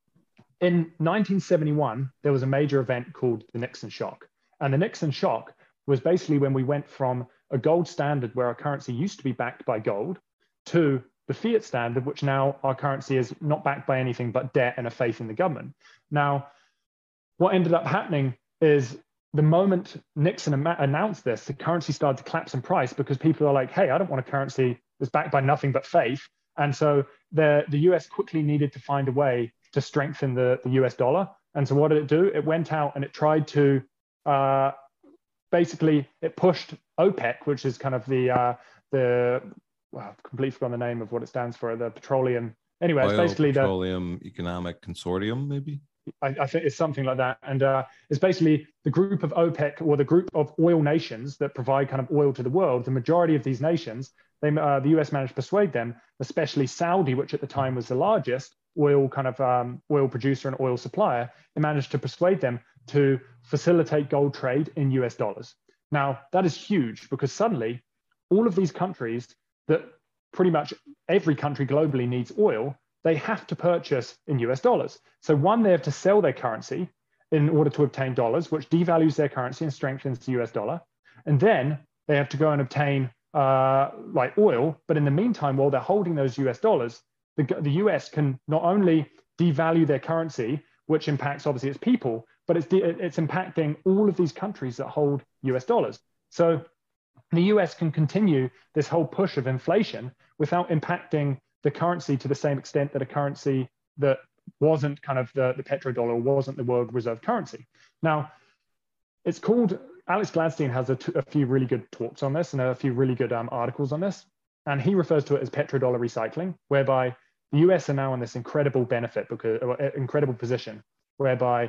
in nineteen seventy-one, there was a major event called the Nixon shock. And the Nixon shock was basically when we went from a gold standard where our currency used to be backed by gold to the fiat standard, which now our currency is not backed by anything but debt and a faith in the government. Now, what ended up happening is the moment Nixon announced this, the currency started to collapse in price because people are like, hey, I don't want a currency that's backed by nothing but faith. And so the, the U S quickly needed to find a way to strengthen the, the U S dollar. And so what did it do? It went out and it tried to, uh, basically, it pushed OPEC, which is kind of the, uh, the well, I've completely forgotten the name of what it stands for, the petroleum. Anyway, Oil, it's basically petroleum economic consortium, maybe. the, I, I think it's something like that. And uh, it's basically the group of OPEC or the group of oil nations that provide kind of oil to the world. The majority of these nations, they, uh, the U S managed to persuade them, especially Saudi, which at the time was the largest oil kind of um, oil producer and oil supplier. They managed to persuade them to facilitate gold trade in U S dollars. Now, that is huge because suddenly all of these countries that pretty much every country globally needs oil, they have to purchase in U S dollars. So one, they have to sell their currency in order to obtain dollars, which devalues their currency and strengthens the U S dollar. And then they have to go and obtain uh, like oil. But in the meantime, while they're holding those U S dollars, the, the U S can not only devalue their currency, which impacts obviously its people, but it's, it's impacting all of these countries that hold U S dollars. So the U S can continue this whole push of inflation without impacting the currency to the same extent that a currency that wasn't kind of the, the petrodollar, wasn't the world reserve currency. Now, it's called, Alex Gladstein has a, a few really good talks on this and a few really good um, articles on this. And he refers to it as petrodollar recycling, whereby the U S are now in this incredible benefit, because uh, incredible position, whereby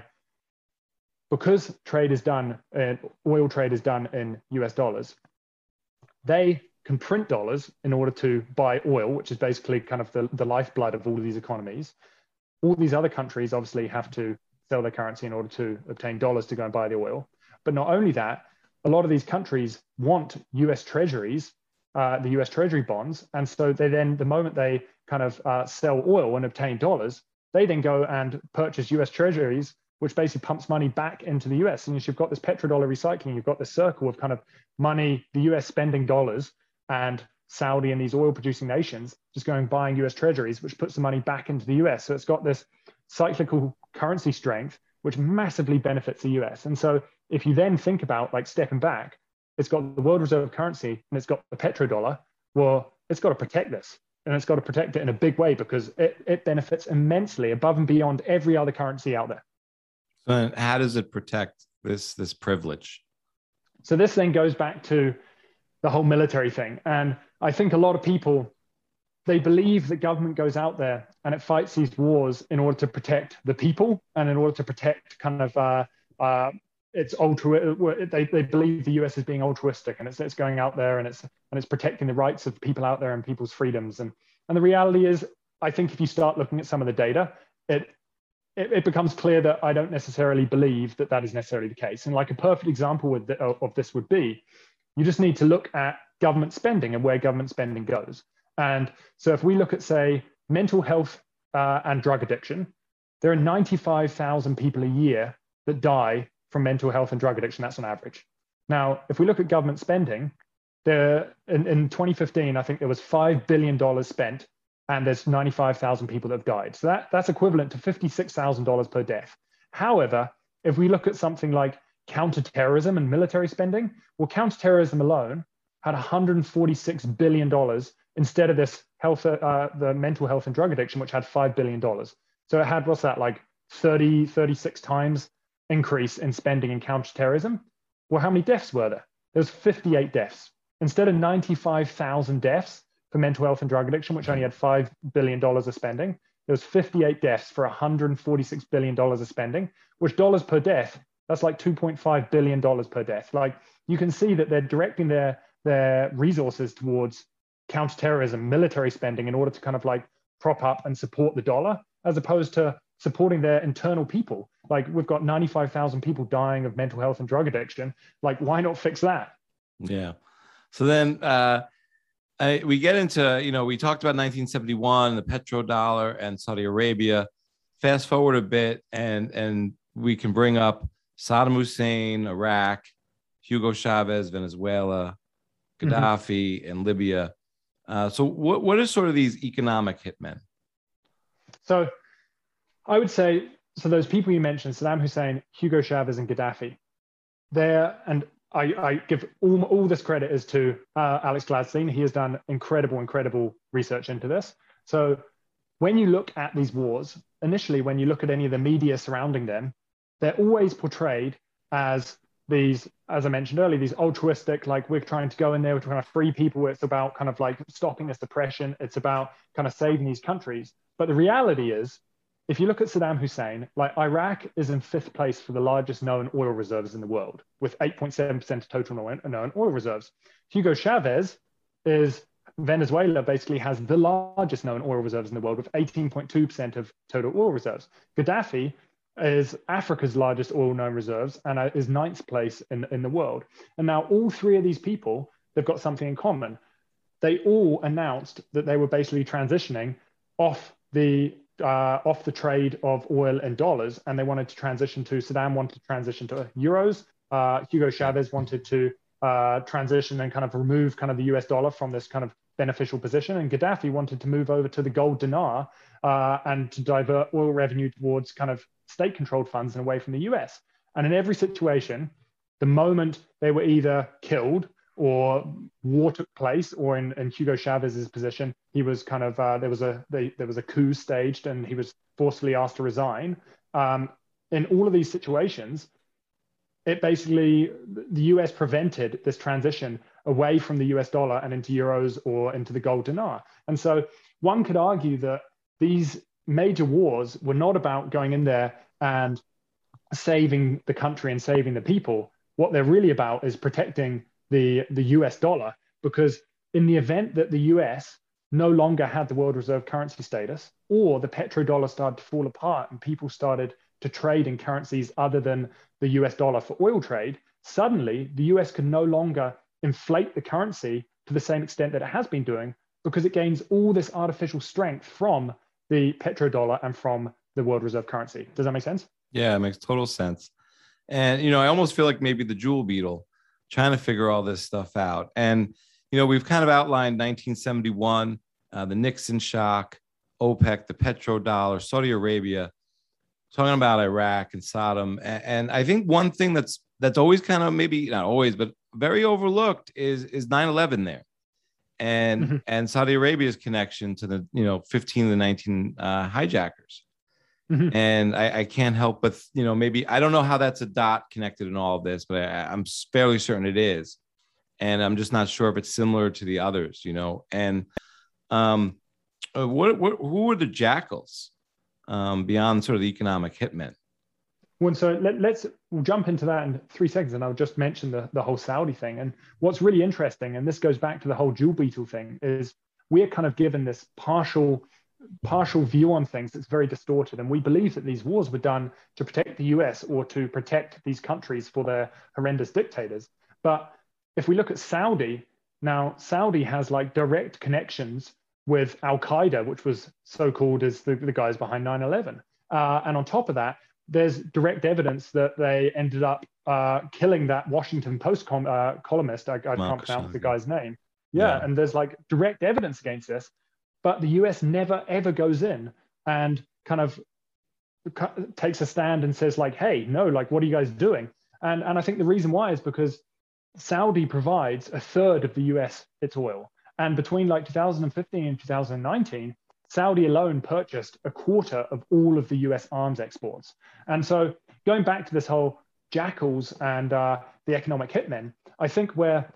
because trade is done, uh, oil trade is done in U S dollars, they can print dollars in order to buy oil, which is basically kind of the, the lifeblood of all of these economies. All these other countries obviously have to sell their currency in order to obtain dollars to go and buy the oil. But not only that, a lot of these countries want U S treasuries, uh, the U S treasury bonds. And so they then, the moment they kind of uh, sell oil and obtain dollars, they then go and purchase U S treasuries, which basically pumps money back into the U S. And you've got this petrodollar recycling, you've got this circle of kind of money, the U S spending dollars, and Saudi and these oil producing nations just going buying U S treasuries, which puts the money back into the U S. So it's got this cyclical currency strength, which massively benefits the U S. And so if you then think about like stepping back, it's got the world reserve currency and it's got the petrodollar. Well, it's got to protect this, and it's got to protect it in a big way because it, it benefits immensely above and beyond every other currency out there. So how does it protect this, this privilege? So this then goes back to the whole military thing. And I think a lot of people they believe that government goes out there and it fights these wars in order to protect the people and in order to protect kind of uh, uh, it's altru- they, they believe the U S is being altruistic, and it's, it's going out there and it's and it's protecting the rights of people out there and people's freedoms. And and the reality is, I think if you start looking at some of the data, it it, it becomes clear that I don't necessarily believe that that is necessarily the case. And like a perfect example with the, of this would be, you just need to look at government spending and where government spending goes. And so if we look at, say, mental health uh, and drug addiction, there are ninety-five thousand people a year that die from mental health and drug addiction. That's on average. Now, if we look at government spending, there in, in twenty fifteen, I think there was five billion dollars spent, and there's ninety-five thousand people that have died. So that, that's equivalent to fifty-six thousand dollars per death. However, if we look at something like counterterrorism and military spending, well, counterterrorism alone had one hundred forty-six billion dollars instead of this health, uh, the mental health and drug addiction, which had five billion dollars. So it had, what's that, like thirty, thirty-six times increase in spending in counterterrorism. Well, how many deaths were there? There was fifty-eight deaths. Instead of ninety-five thousand deaths for mental health and drug addiction, which only had five billion dollars of spending, there was fifty-eight deaths for one hundred forty-six billion dollars of spending, which dollars per death, that's like two point five billion dollars per death. Like, you can see that they're directing their, their resources towards counterterrorism, military spending in order to kind of like prop up and support the dollar, as opposed to supporting their internal people. Like, we've got ninety-five thousand people dying of mental health and drug addiction. Like, why not fix that? Yeah. So then uh, I, we get into, you know, we talked about nineteen seventy-one, the petrodollar and Saudi Arabia. Fast forward a bit, and and we can bring up Saddam Hussein, Iraq, Hugo Chavez, Venezuela, Gaddafi, mm-hmm. and Libya. Uh, so what, what are sort of these economic hitmen? So I would say, so those people you mentioned, Saddam Hussein, Hugo Chavez, and Gaddafi, they're, and I, I give all, all this credit is to uh, Alex Gladstein. He has done incredible, incredible research into this. So when you look at these wars, initially, when you look at any of the media surrounding them, they're always portrayed as these, as I mentioned earlier, these altruistic, like, we're trying to go in there, we're trying to free people. It's about kind of like stopping this oppression. It's about kind of saving these countries. But the reality is, if you look at Saddam Hussein, like, Iraq is in fifth place for the largest known oil reserves in the world, with eight point seven percent of total known oil reserves. Hugo Chavez is, Venezuela basically has the largest known oil reserves in the world, with eighteen point two percent of total oil reserves. Gaddafi is Africa's largest oil known reserves and is ninth place in, in the world. And now all three of these people, they've got something in common. They all announced that they were basically transitioning off the uh, off the trade of oil and dollars, and they wanted to transition to, Saddam wanted to transition to euros. Uh, Hugo Chavez wanted to uh, transition and kind of remove kind of the U S dollar from this kind of beneficial position. And Gaddafi wanted to move over to the gold dinar uh, and to divert oil revenue towards kind of state-controlled funds and away from the U S. And in every situation, the moment they were either killed or war took place, or in, in Hugo Chavez's position, he was kind of, uh, there was a they, there was a coup staged and he was forcibly asked to resign. Um, in all of these situations, it basically, the U S prevented this transition away from the U S dollar and into euros or into the gold dinar. And so one could argue that these major wars were not about going in there and saving the country and saving the people. What they're really about is protecting the, the U S dollar, because in the event that the U S no longer had the world reserve currency status, or the petrodollar started to fall apart and people started to trade in currencies other than the U S dollar for oil trade, suddenly the U S could no longer inflate the currency to the same extent that it has been doing, because it gains all this artificial strength from the petrodollar and from the world reserve currency. Does that make sense? Yeah, it makes total sense. And, you know, I almost feel like maybe the jewel beetle trying to figure all this stuff out. And, you know, we've kind of outlined nineteen seventy-one, uh, the Nixon shock, OPEC, the petrodollar, Saudi Arabia, talking about Iraq and Saddam. And, and I think one thing that's that's always kind of, maybe not always, but very overlooked is is nine eleven there. And mm-hmm. and Saudi Arabia's connection to the, you know, fifteen of the nineteen uh, hijackers. Mm-hmm. And I, I can't help but, you know, maybe, I don't know how that's a dot connected in all of this, but I, I'm fairly certain it is. And I'm just not sure if it's similar to the others, you know. And um, Uh, what, what, who are the jackals um, beyond sort of the economic hitmen? Well, so let, let's we'll jump into that in three seconds, and I'll just mention the, the whole Saudi thing. And what's really interesting, and this goes back to the whole jewel beetle thing, is we're kind of given this partial partial view on things that's very distorted. And we believe that these wars were done to protect the U S or to protect these countries for their horrendous dictators. But if we look at Saudi, now Saudi has like direct connections with Al-Qaeda, which was so-called as the, the guys behind nine eleven. Uh, and on top of that, there's direct evidence that they ended up uh, killing that Washington Post com- uh, columnist. I, I can't pronounce the guy's name. Yeah, yeah, and there's like direct evidence against this. But the U S never, ever goes in and kind of takes a stand and says like, hey, no, like, what are you guys doing? And, and I think the reason why is because Saudi provides a third of the U S its oil. And between like two thousand fifteen and two thousand nineteen, Saudi alone purchased a quarter of all of the U S arms exports. And so going back to this whole jackals and uh, the economic hitmen, I think where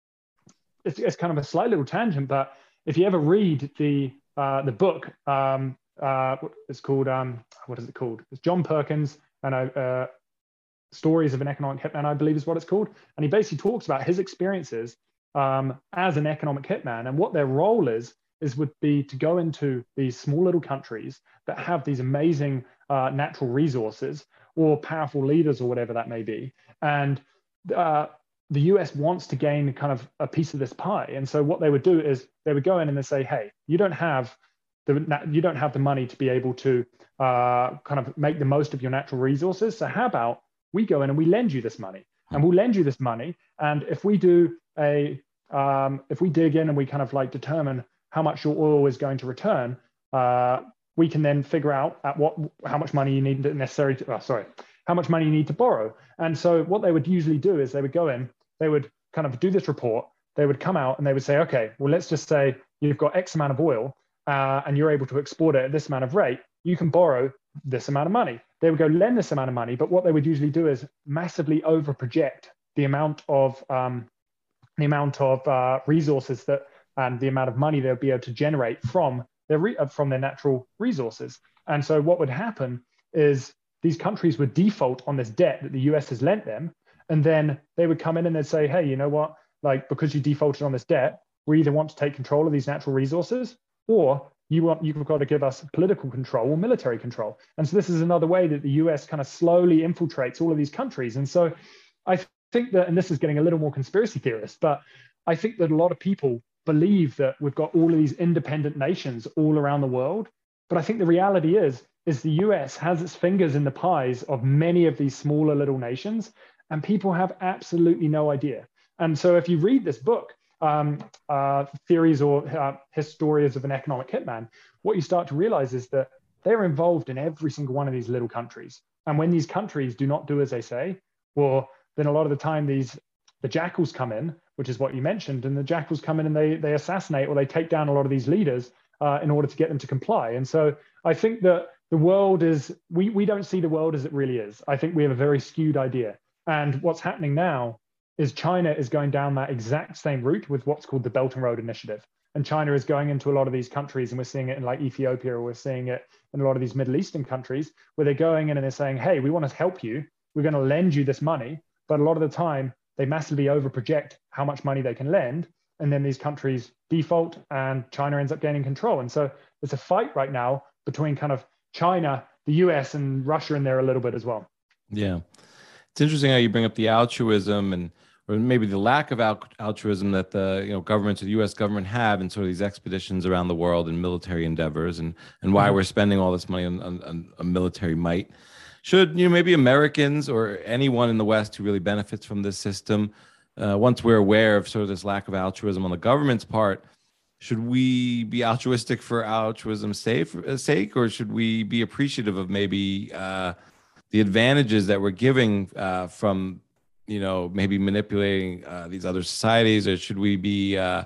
it's, it's kind of a slight little tangent, but if you ever read the uh, the book, um, uh, it's called, um, what is it called? It's John Perkins and uh, Stories of an Economic Hitman, I believe is what it's called. And he basically talks about his experiences um, as an economic hitman, and what their role is, is would be to go into these small little countries that have these amazing uh, natural resources or powerful leaders or whatever that may be. And uh, the U S wants to gain kind of a piece of this pie. And so what they would do is they would go in and they say, hey, you don't have the, you don't have the money to be able to uh, kind of make the most of your natural resources. So how about we go in and we lend you this money, and we'll lend you this money. And if we do a, um, if we dig in and we kind of like determine how much your oil is going to return, uh, we can then figure out at what, how much money you need necessary to, oh, sorry, how much money you need to borrow. And so what they would usually do is they would go in, they would kind of do this report, they would come out and they would say, okay, well, let's just say you've got X amount of oil uh, and you're able to export it at this amount of rate, you can borrow this amount of money. They would go lend this amount of money, but what they would usually do is massively over project the amount of um, the amount of uh, resources that and the amount of money they'll be able to generate from their re- from their natural resources. And so what would happen is these countries would default on this debt that the U S has lent them, and then they would come in and they'd say, hey, you know what, like, because you defaulted on this debt, we either want to take control of these natural resources, or you want, you've got to give us political control or military control. And so this is another way that the U S kind of slowly infiltrates all of these countries. And so I think that, and this is getting a little more conspiracy theorist, but I think that a lot of people believe that we've got all of these independent nations all around the world. But I think the reality is, is the U S has its fingers in the pies of many of these smaller little nations, and people have absolutely no idea. And so if you read this book, um, uh, Theories or uh, Historians of an Economic Hitman, what you start to realize is that they're involved in every single one of these little countries. And when these countries do not do as they say, well, then a lot of the time these the jackals come in, which is what you mentioned, and the jackals come in and they they assassinate or they take down a lot of these leaders uh, in order to get them to comply. And so I think that the world is, we, we don't see the world as it really is. I think we have a very skewed idea. And what's happening now is China is going down that exact same route with what's called the Belt and Road Initiative. And China is going into a lot of these countries, and we're seeing it in like Ethiopia, or we're seeing it in a lot of these Middle Eastern countries, where they're going in and they're saying, hey, we want to help you. We're going to lend you this money. But a lot of the time, they massively over project how much money they can lend. And then these countries default and China ends up gaining control. And so there's a fight right now between kind of China, the U S, and Russia in there a little bit as well. Yeah. It's interesting how you bring up the altruism and or maybe the lack of al- altruism that the you know governments or the U S government have in sort of these expeditions around the world and military endeavors, and and why mm-hmm. we're spending all this money on, on, on a military might. Should you know maybe Americans or anyone in the West who really benefits from this system, uh, once we're aware of sort of this lack of altruism on the government's part, should we be altruistic for altruism's sake, or should we be appreciative of maybe uh, the advantages that we're giving uh, from, you know, maybe manipulating uh, these other societies, or should we be uh,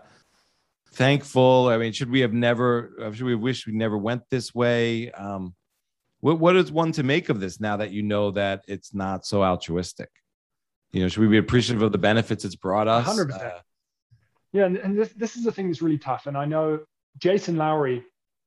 thankful? I mean, should we have never, should we wish we never went this way? Um, what What is one to make of this now that you know that it's not so altruistic? You know, should we be appreciative of the benefits it's brought us? one hundred percent. Uh, Yeah, and, and this, this is the thing that's really tough. And I know Jason Lowry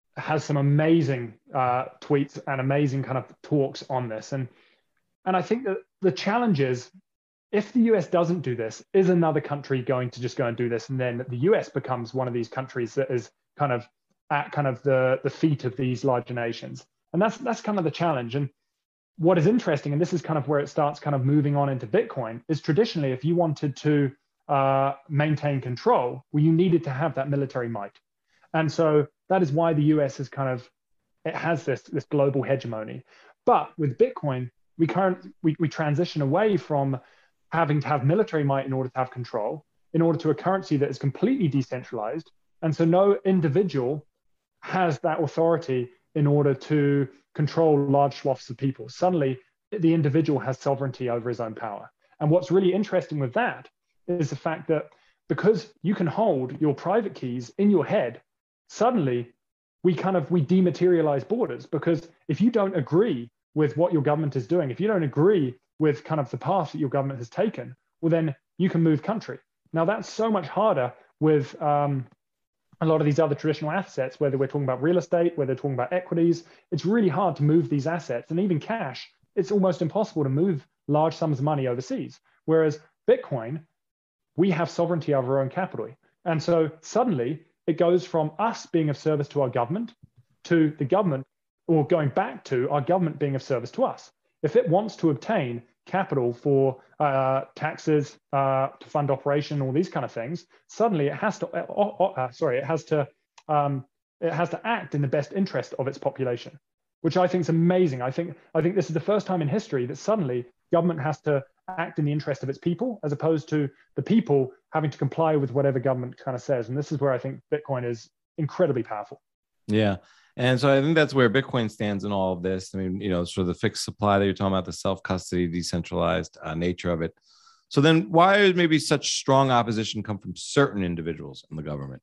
has some amazing uh, tweets and amazing kind of talks on this. And, and I think that the challenge is, if the U S doesn't do this, is another country going to just go and do this? And then the U S becomes one of these countries that is kind of at kind of the, the feet of these larger nations. And that's, that's kind of the challenge. And what is interesting, and this is kind of where it starts kind of moving on into Bitcoin, is traditionally, if you wanted to uh, maintain control, well, you needed to have that military might. And so that is why the U S is kind of, it has this, this global hegemony. But with Bitcoin, we, current, we, we transition away from having to have military might in order to have control, in order to a currency that is completely decentralized. And so no individual has that authority in order to control large swaths of people. Suddenly, the individual has sovereignty over his own power. And what's really interesting with that is the fact that because you can hold your private keys in your head, suddenly we kind of, we dematerialize borders, because if you don't agree with what your government is doing, if you don't agree with kind of the path that your government has taken, well, then you can move country. Now, that's so much harder with um, a lot of these other traditional assets, whether we're talking about real estate, whether we're talking about equities. It's really hard to move these assets, and even cash, it's almost impossible to move large sums of money overseas. Whereas Bitcoin, we have sovereignty over our own capital. And so suddenly it goes from us being of service to our government to the government, or going back to our government being of service to us. If it wants to obtain capital for uh, taxes, uh, to fund operation, all these kind of things, suddenly it has to, uh, uh, sorry, it has to, um, it has to act in the best interest of its population, which I think is amazing. I think, I think this is the first time in history that suddenly government has to act in the interest of its people, as opposed to the people having to comply with whatever government kind of says. And this is where I think Bitcoin is incredibly powerful. Yeah. And so I think that's where Bitcoin stands in all of this. I mean, you know, sort of the fixed supply that you're talking about, the self-custody, decentralized uh, nature of it. So then why is maybe such strong opposition come from certain individuals in the government?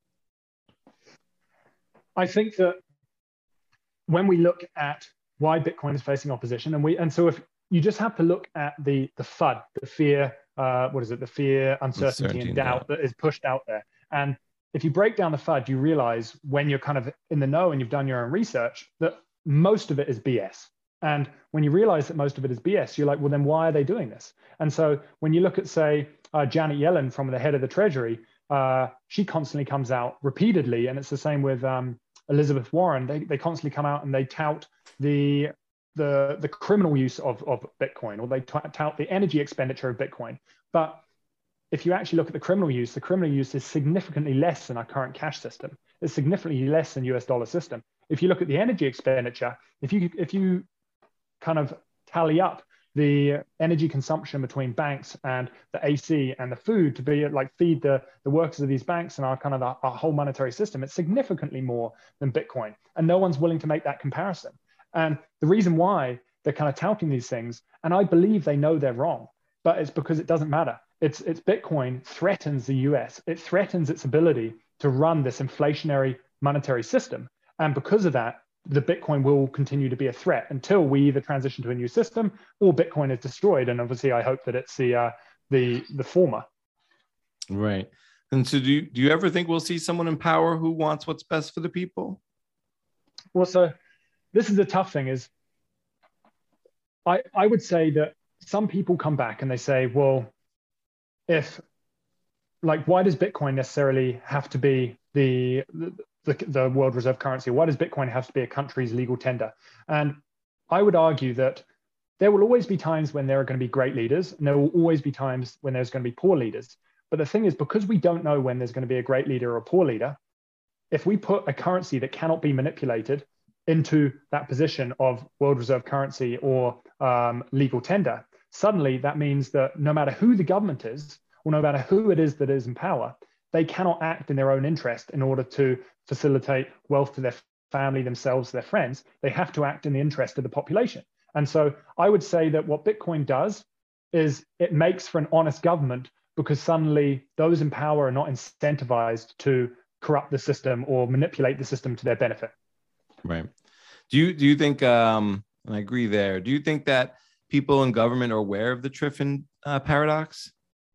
I think that when we look at why Bitcoin is facing opposition, and we, and so if you just have to look at the, the FUD, the fear, uh, what is it? The fear, uncertainty, uncertainty and doubt, doubt that is pushed out there. And if you break down the FUD, you realize when you're kind of in the know and you've done your own research that most of it is B S. And when you realize that most of it is B S, you're like, well, then why are they doing this? And so when you look at, say, uh, Janet Yellen from the head of the Treasury, uh, she constantly comes out repeatedly. And it's the same with um, Elizabeth Warren. They, they constantly come out and they tout the, the, the criminal use of, of Bitcoin, or they tout the energy expenditure of Bitcoin. But if you actually look at the criminal use, the criminal use is significantly less than our current cash system. It's significantly less than U S dollar system. If you look at the energy expenditure, if you if you kind of tally up the energy consumption between banks and the A C and the food to be like feed the, the workers of these banks and our kind of the, our whole monetary system, it's significantly more than Bitcoin. And no one's willing to make that comparison. And the reason why they're kind of touting these things, and I believe they know they're wrong, but it's because it doesn't matter. It's, it's Bitcoin threatens the U S. It threatens its ability to run this inflationary monetary system. And because of that, the Bitcoin will continue to be a threat until we either transition to a new system or Bitcoin is destroyed. And obviously, I hope that it's the uh, the the former. Right. And so do you, do you ever think we'll see someone in power who wants what's best for the people? Well, so this is the tough thing is I, I would say that some people come back and they say, well, if like, why does Bitcoin necessarily have to be the, the, the world reserve currency? Why does Bitcoin have to be a country's legal tender? And I would argue that there will always be times when there are going to be great leaders, and there will always be times when there's going to be poor leaders. But the thing is, because we don't know when there's going to be a great leader or a poor leader, if we put a currency that cannot be manipulated into that position of world reserve currency or um, legal tender, suddenly that means that no matter who the government is, or no matter who it is that is in power, they cannot act in their own interest in order to facilitate wealth to their family, themselves, their friends. They have to act in the interest of the population. And so I would say that what Bitcoin does is it makes for an honest government, because suddenly those in power are not incentivized to corrupt the system or manipulate the system to their benefit. Right. Do you, do you think, um, and I agree there, do you think that people in government are aware of the Triffin uh, paradox?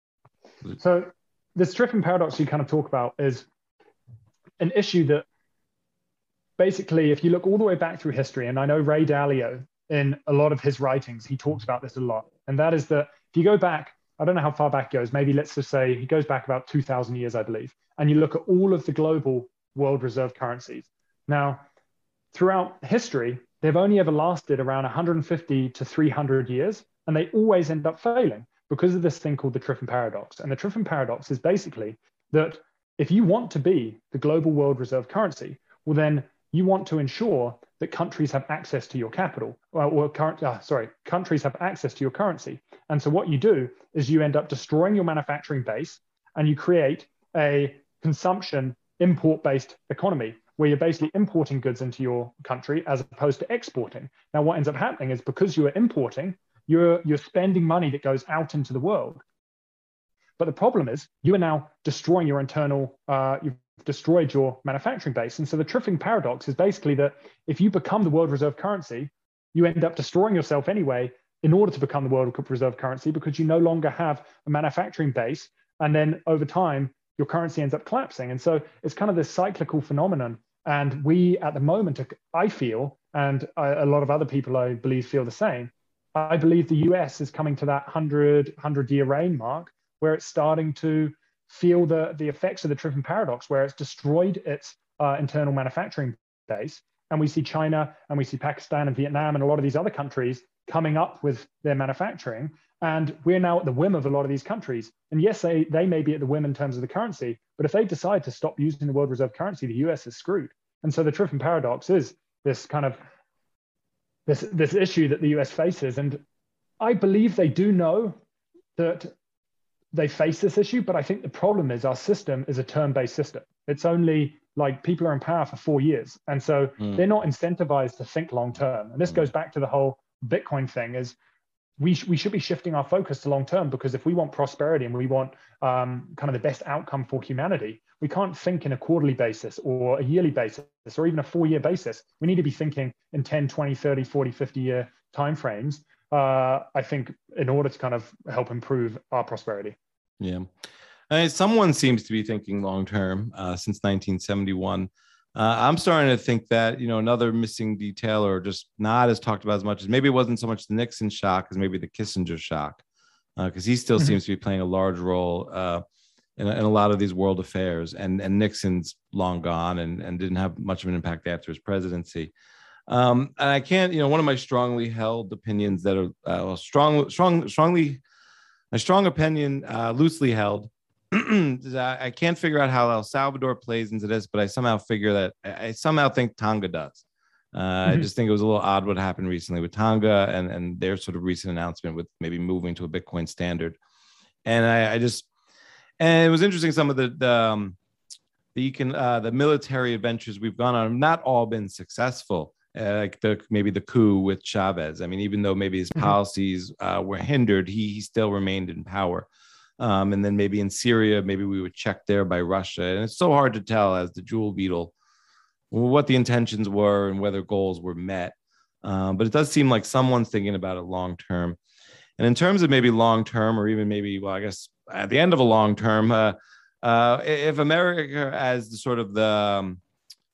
So this Triffin paradox you kind of talk about is an issue that basically, if you look all the way back through history, and I know Ray Dalio, in a lot of his writings, he talks about this a lot. And that is that if you go back, I don't know how far back it goes, maybe let's just say he goes back about two thousand years, I believe. And you look at all of the global world reserve currencies. Now, throughout history, they've only ever lasted around one hundred fifty to three hundred years, and they always end up failing because of this thing called the Triffin paradox. And the Triffin paradox is basically that if you want to be the global world reserve currency, well, then you want to ensure that countries have access to your capital, or, or current, uh, sorry, countries have access to your currency. And so what you do is you end up destroying your manufacturing base, and you create a consumption import-based economy where you're basically importing goods into your country as opposed to exporting. Now, what ends up happening is because you are importing, you're, you're spending money that goes out into the world. But the problem is you are now destroying your internal, uh, you've destroyed your manufacturing base. And so the Triffin paradox is basically that if you become the world reserve currency, you end up destroying yourself anyway in order to become the world reserve currency because you no longer have a manufacturing base. And then over time, your currency ends up collapsing. And so it's kind of this cyclical phenomenon. And we, at the moment, I feel, and I, a lot of other people, I believe, feel the same. I believe the U S is coming to that one hundred year reign mark where it's starting to feel the, the effects of the Triffin paradox, where it's destroyed its uh, internal manufacturing base. And we see China and we see Pakistan and Vietnam and a lot of these other countries coming up with their manufacturing. And we're now at the whim of a lot of these countries. And yes, they, they may be at the whim in terms of the currency, but if they decide to stop using the world reserve currency, the U S is screwed. And so the Triffin paradox is this kind of this, this issue that the U S faces. And I believe they do know that they face this issue, but I think the problem is our system is a term-based system. It's only like people are in power for four years. And so mm. they're not incentivized to think long-term. And this mm. goes back to the whole Bitcoin thing is we, sh- we should be shifting our focus to long-term, because if we want prosperity and we want um, kind of the best outcome for humanity, we can't think in a quarterly basis or a yearly basis or even a four-year basis. We need to be thinking in ten, twenty, thirty, forty, fifty year timeframes. Uh, I think in order to kind of help improve our prosperity. Yeah. Uh, someone seems to be thinking long-term uh, since nineteen seventy-one. Uh, I'm starting to think that, you know, another missing detail or just not as talked about as much as maybe it wasn't so much the Nixon shock as maybe the Kissinger shock, because uh, he still mm-hmm. seems to be playing a large role uh, in, in a lot of these world affairs. And, and Nixon's long gone and, and didn't have much of an impact after his presidency. Um, and I can't, you know, one of my strongly held opinions that are uh, strong, strong, strongly, my strong opinion, uh, loosely held, is I, I can't figure out how El Salvador plays into this, but I somehow figure that I somehow think Tonga does. Uh, mm-hmm. I just think it was a little odd what happened recently with Tonga and, and their sort of recent announcement with maybe moving to a Bitcoin standard. And I, I just, and it was interesting. Some of the, the, um, the, econ, uh, the military adventures we've gone on have not all been successful. Uh, like the maybe the coup with Chavez. I mean, even though maybe his mm-hmm. policies uh, were hindered, he, he still remained in power. Um, and then maybe in Syria, maybe we were checked there by Russia. And it's so hard to tell as the jewel beetle what the intentions were and whether goals were met. Um, but it does seem like someone's thinking about it long term. And in terms of maybe long term, or even maybe, well, I guess at the end of a long term, uh, uh, if America as the sort of the um,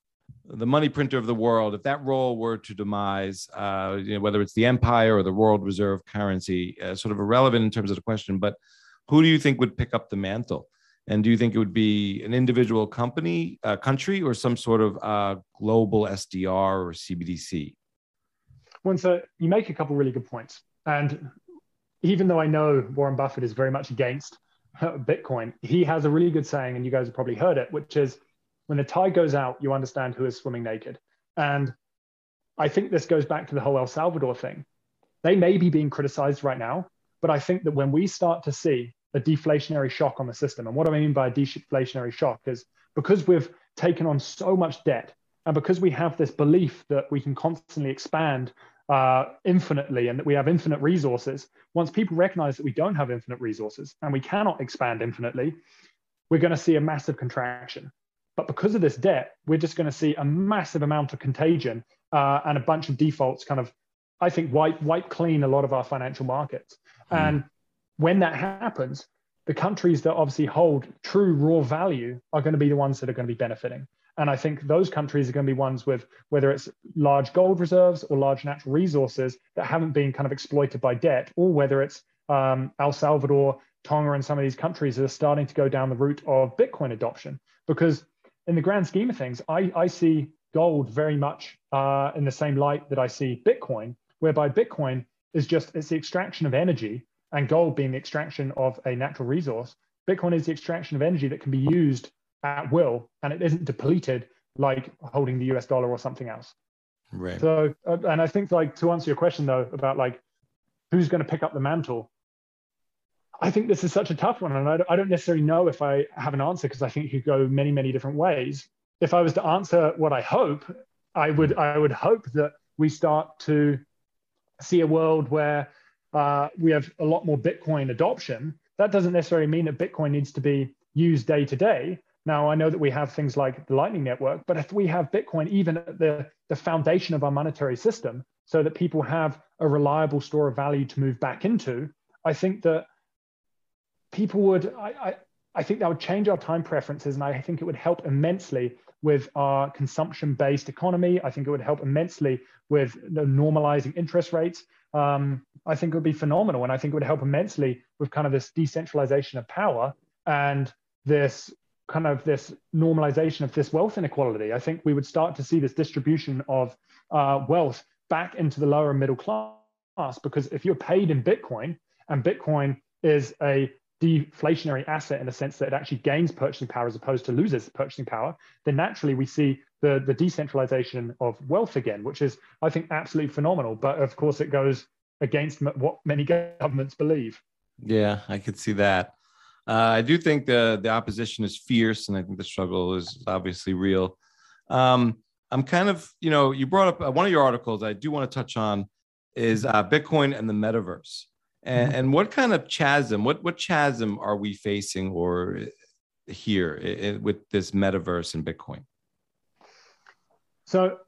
the money printer of the world, if that role were to demise, uh, you know, whether it's the empire or the world reserve currency, uh, sort of irrelevant in terms of the question, but who do you think would pick up the mantle? And do you think it would be an individual company, uh, country, or some sort of uh, global S D R or C B D C? Well, so you make a couple really good points. And even though I know Warren Buffett is very much against Bitcoin, he has a really good saying, and you guys have probably heard it, which is, when the tide goes out, you understand who is swimming naked. And I think this goes back to the whole El Salvador thing. They may be being criticized right now, but I think that when we start to see a deflationary shock on the system, and what do I mean by a deflationary shock is because we've taken on so much debt, and because we have this belief that we can constantly expand uh, infinitely and that we have infinite resources, once people recognize that we don't have infinite resources and we cannot expand infinitely, we're going to see a massive contraction. But because of this debt, we're just going to see a massive amount of contagion uh, and a bunch of defaults kind of, I think, wipe, wipe clean a lot of our financial markets. Mm. And when that happens, the countries that obviously hold true raw value are going to be the ones that are going to be benefiting. And I think those countries are going to be ones with, whether it's large gold reserves or large natural resources that haven't been kind of exploited by debt, or whether it's um, El Salvador, Tonga, and some of these countries that are starting to go down the route of Bitcoin adoption. Because in the grand scheme of things, I, I see gold very much uh, in the same light that I see Bitcoin, whereby Bitcoin is just, it's the extraction of energy, and gold being the extraction of a natural resource. Bitcoin is the extraction of energy that can be used at will, and it isn't depleted like holding the U S dollar or something else. Right. So, uh, and I think, like, to answer your question though, about like, who's going to pick up the mantle? I think this is such a tough one, and I don't, I don't necessarily know if I have an answer, because I think it could go many, many different ways. If I was to answer what I hope, I would, I would hope that we start to see a world where uh, we have a lot more Bitcoin adoption. That doesn't necessarily mean that Bitcoin needs to be used day to day. Now, I know that we have things like the Lightning Network, but if we have Bitcoin even at the, the foundation of our monetary system, so that people have a reliable store of value to move back into, I think that people would, I, I, I think that would change our time preferences, and I think it would help immensely with our consumption-based economy. I think it would help immensely with the normalizing interest rates. Um, I think it would be phenomenal, and I think it would help immensely with kind of this decentralization of power and this kind of this normalization of this wealth inequality. I think we would start to see this distribution of uh, wealth back into the lower and middle class, because if you're paid in Bitcoin, and Bitcoin is a deflationary asset in the sense that it actually gains purchasing power as opposed to loses purchasing power, then naturally we see the, the decentralization of wealth again, which is, I think, absolutely phenomenal. But of course, it goes against what many governments believe. Yeah, I could see that. Uh, I do think the, the opposition is fierce, and I think the struggle is obviously real. Um, I'm kind of, you know, you brought up uh, one of your articles I do want to touch on is uh, Bitcoin and the metaverse. And, and what kind of chasm, what, what chasm are we facing or here in, with this metaverse and Bitcoin? So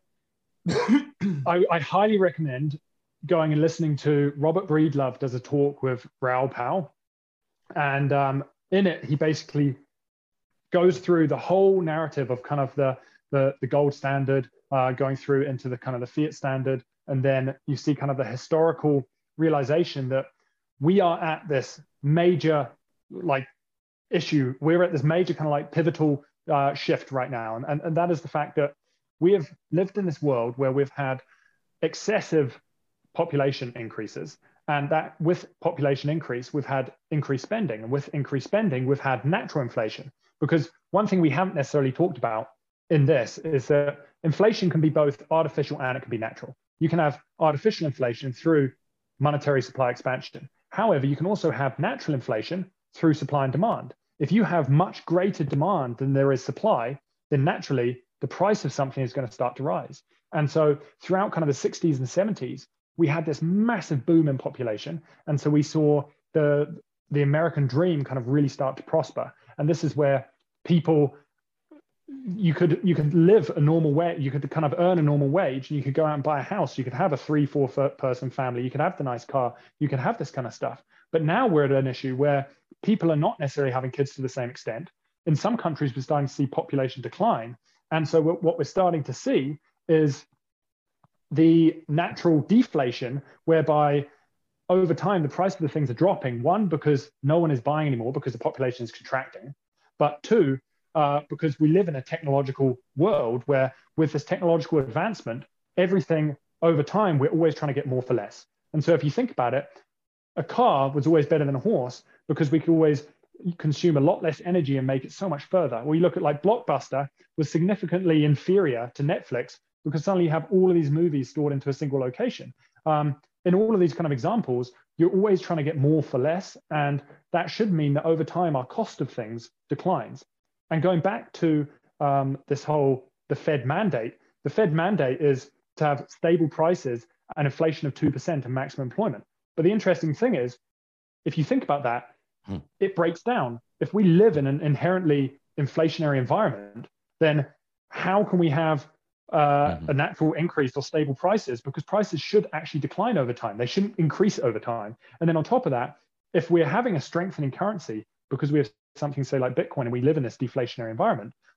I, I highly recommend going and listening to Robert Breedlove does a talk with Raoul Pal. And um, in it, he basically goes through the whole narrative of kind of the, the, the gold standard, uh, going through into the kind of the fiat standard. And then you see kind of the historical realization that we are at this major like issue. We're at this major kind of like pivotal uh, shift right now. And, and, and that is the fact that we have lived in this world where we've had excessive population increases. And that with population increase, we've had increased spending. And with increased spending, we've had natural inflation. Because one thing we haven't necessarily talked about in this is that inflation can be both artificial and it can be natural. You can have artificial inflation through monetary supply expansion. However, you can also have natural inflation through supply and demand. If you have much greater demand than there is supply, then naturally the price of something is going to start to rise. And so throughout kind of the sixties and seventies, we had this massive boom in population. And so we saw the, the American dream kind of really start to prosper. And this is where people, you could you could live a normal way, you could kind of earn a normal wage, and you could go out and buy a house, you could have a three, four person family, you could have the nice car, you could have this kind of stuff. But now we're at an issue where people are not necessarily having kids to the same extent. In some countries, we're starting to see population decline. And so what we're starting to see is the natural deflation, whereby over time, the price of the things are dropping. One, because no one is buying anymore because the population is contracting. But two, uh, because we live in a technological world where with this technological advancement, everything over time, we're always trying to get more for less. And so if you think about it, a car was always better than a horse because we could always consume a lot less energy and make it so much further. Or you look at like Blockbuster was significantly inferior to Netflix because suddenly you have all of these movies stored into a single location. Um, in all of these kind of examples, you're always trying to get more for less. And that should mean that over time, our cost of things declines. And going back to um, this whole, the Fed mandate, the Fed mandate is to have stable prices and inflation of two percent and maximum employment. But the interesting thing is, if you think about that, hmm. it breaks down. If we live in an inherently inflationary environment, then how can we have uh, mm-hmm. a natural increase or stable prices? Because prices should actually decline over time. They shouldn't increase over time. And then on top of that, if we're having a strengthening currency because we have something, say, like Bitcoin, and we live in this deflationary environment,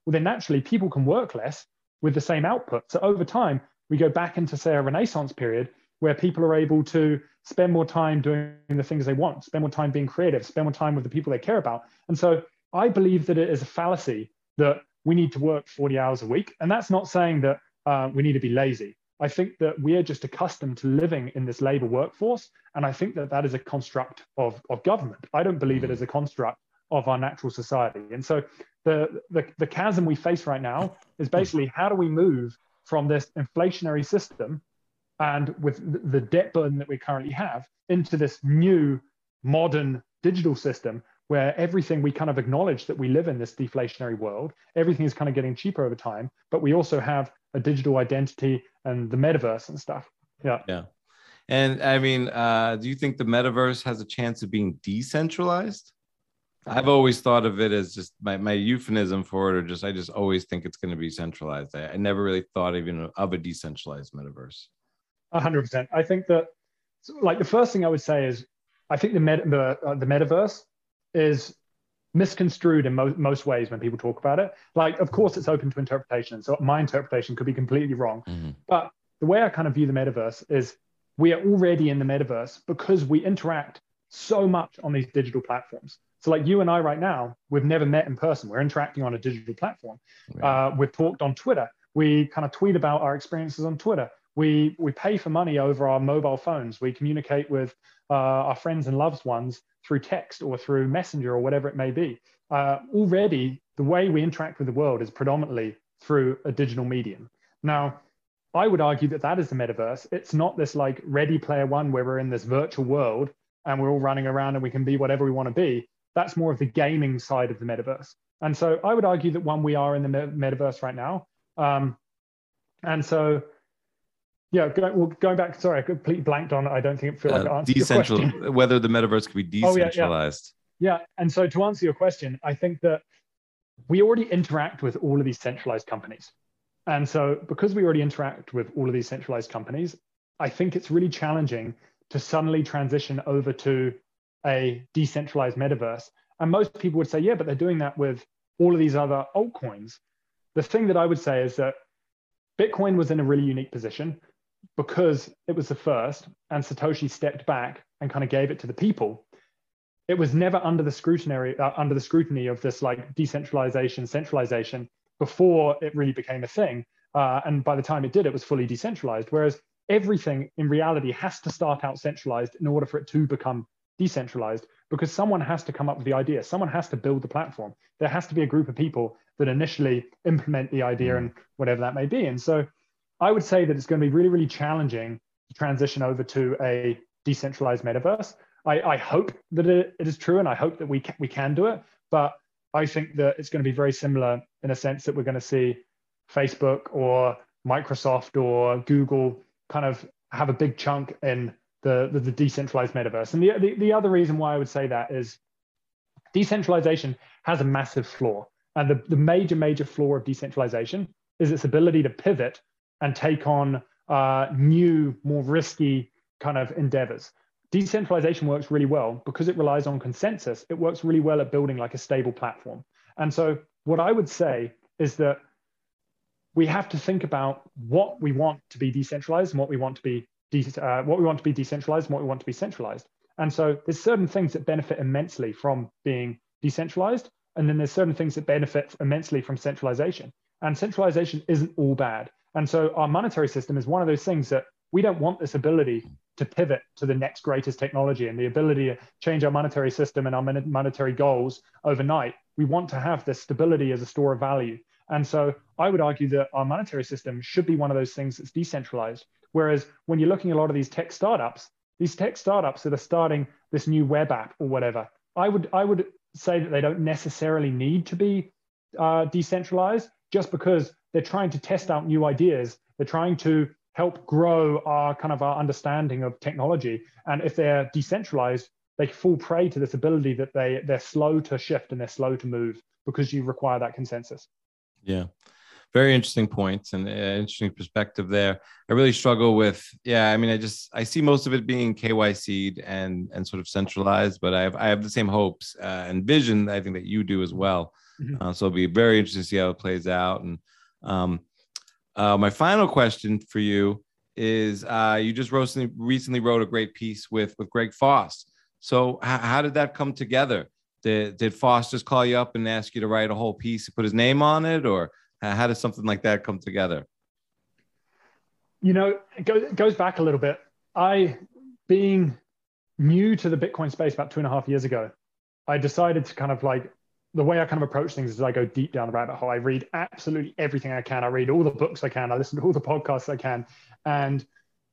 well, then naturally people can work less with the same output. So over time, we go back into, say, a Renaissance period where people are able to spend more time doing the things they want, spend more time being creative, spend more time with the people they care about. And so I believe that it is a fallacy that we need to work forty hours a week. And that's not saying that uh, we need to be lazy. I think that we are just accustomed to living in this labor workforce. And I think that that is a construct of, of government. I don't believe it is a construct of our natural society. And so the, the, the chasm we face right now is basically, how do we move from this inflationary system and with the debt burden that we currently have into this new modern digital system where everything, we kind of acknowledge that we live in this deflationary world, everything is kind of getting cheaper over time, but we also have a digital identity and the metaverse and stuff. Yeah. Yeah. And I mean, uh, do you think the metaverse has a chance of being decentralized? I've always thought of it as just my, my euphemism for it, or just, I just always think it's going to be centralized. I, I never really thought even of a decentralized metaverse. A hundred percent. I think that, like, the first thing I would say is, I think the met, the, uh, the metaverse is misconstrued in mo- most ways when people talk about it. Like, of course, it's open to interpretation. So my interpretation could be completely wrong. Mm-hmm. But the way I kind of view the metaverse is, we are already in the metaverse because we interact so much on these digital platforms. So like you and I right now, we've never met in person. We're interacting on a digital platform. Right. Uh, we've talked on Twitter. We kind of tweet about our experiences on Twitter. We we pay for money over our mobile phones. We communicate with uh, our friends and loved ones through text or through Messenger or whatever it may be. Uh, already, the way we interact with the world is predominantly through a digital medium. Now, I would argue that that is the metaverse. It's not this like Ready Player One where we're in this virtual world and we're all running around and we can be whatever we want to be. That's more of the gaming side of the metaverse. And so I would argue that, one, we are in the metaverse right now. Um, and so, yeah, go, well, going back, sorry, I completely blanked on it. I don't think it feel like uh, I answered decentral, your question. Whether the metaverse could be decentralized. Oh, yeah, yeah. yeah, and so to answer your question, I think that we already interact with all of these centralized companies. And so because we already interact with all of these centralized companies, I think it's really challenging to suddenly transition over to a decentralized metaverse. And most people would say, yeah, but they're doing that with all of these other altcoins. The thing that I would say is that Bitcoin was in a really unique position because it was the first and Satoshi stepped back and kind of gave it to the people. It was never under the scrutiny, uh, under the scrutiny of this like decentralization, centralization before it really became a thing. Uh, and by the time it did, it was fully decentralized. Whereas everything in reality has to start out centralized in order for it to become decentralized, because someone has to come up with the idea. Someone has to build the platform. There has to be a group of people that initially implement the idea and whatever that may be. And so I would say that it's going to be really, really challenging to transition over to a decentralized metaverse. I, I hope that it, it is true, and I hope that we can, we can do it. But I think that it's going to be very similar in a sense that we're going to see Facebook or Microsoft or Google kind of have a big chunk in the, the, the decentralized metaverse. And the, the, the other reason why I would say that is decentralization has a massive flaw. And the, the major, major flaw of decentralization is its ability to pivot and take on uh, new, more risky kind of endeavors. Decentralization works really well because it relies on consensus. It works really well at building like a stable platform. And so what I would say is that we have to think about what we want to be decentralized and what we want to be de- uh, what we want to be decentralized and what we want to be centralized. And so there's certain things that benefit immensely from being decentralized, and then there's certain things that benefit immensely from centralization. And centralization isn't all bad. And so our monetary system is one of those things that we don't want this ability to pivot to the next greatest technology and the ability to change our monetary system and our monetary goals overnight. We want to have this stability as a store of value. And so I would argue that our monetary system should be one of those things that's decentralized. Whereas when you're looking at a lot of these tech startups, these tech startups that are starting this new web app or whatever, I would, I would say that they don't necessarily need to be uh, decentralized just because they're trying to test out new ideas. They're trying to help grow our kind of our understanding of technology. And if they're decentralized, they fall prey to this ability that they, they're slow to shift and they're slow to move because you require that consensus. Yeah. Very interesting points and uh, interesting perspective there. I really struggle with, yeah, I mean, I just, I see most of it being K Y C'd and, and sort of centralized, but I have, I have the same hopes uh, and vision, I think, that you do as well. Mm-hmm. Uh, so it'll be very interesting to see how it plays out. And um, uh, my final question for you is, uh, you just recently, recently wrote a great piece with, with Greg Foss. So h- how did that come together? Did, did Foss just call you up and ask you to write a whole piece and put his name on it, or how does something like that come together? You know, it goes, it goes back a little bit. I, being new to the Bitcoin space about two and a half years ago, I decided to kind of like, the way I kind of approach things is I go deep down the rabbit hole. I read absolutely everything I can. I read all the books I can. I listen to all the podcasts I can. And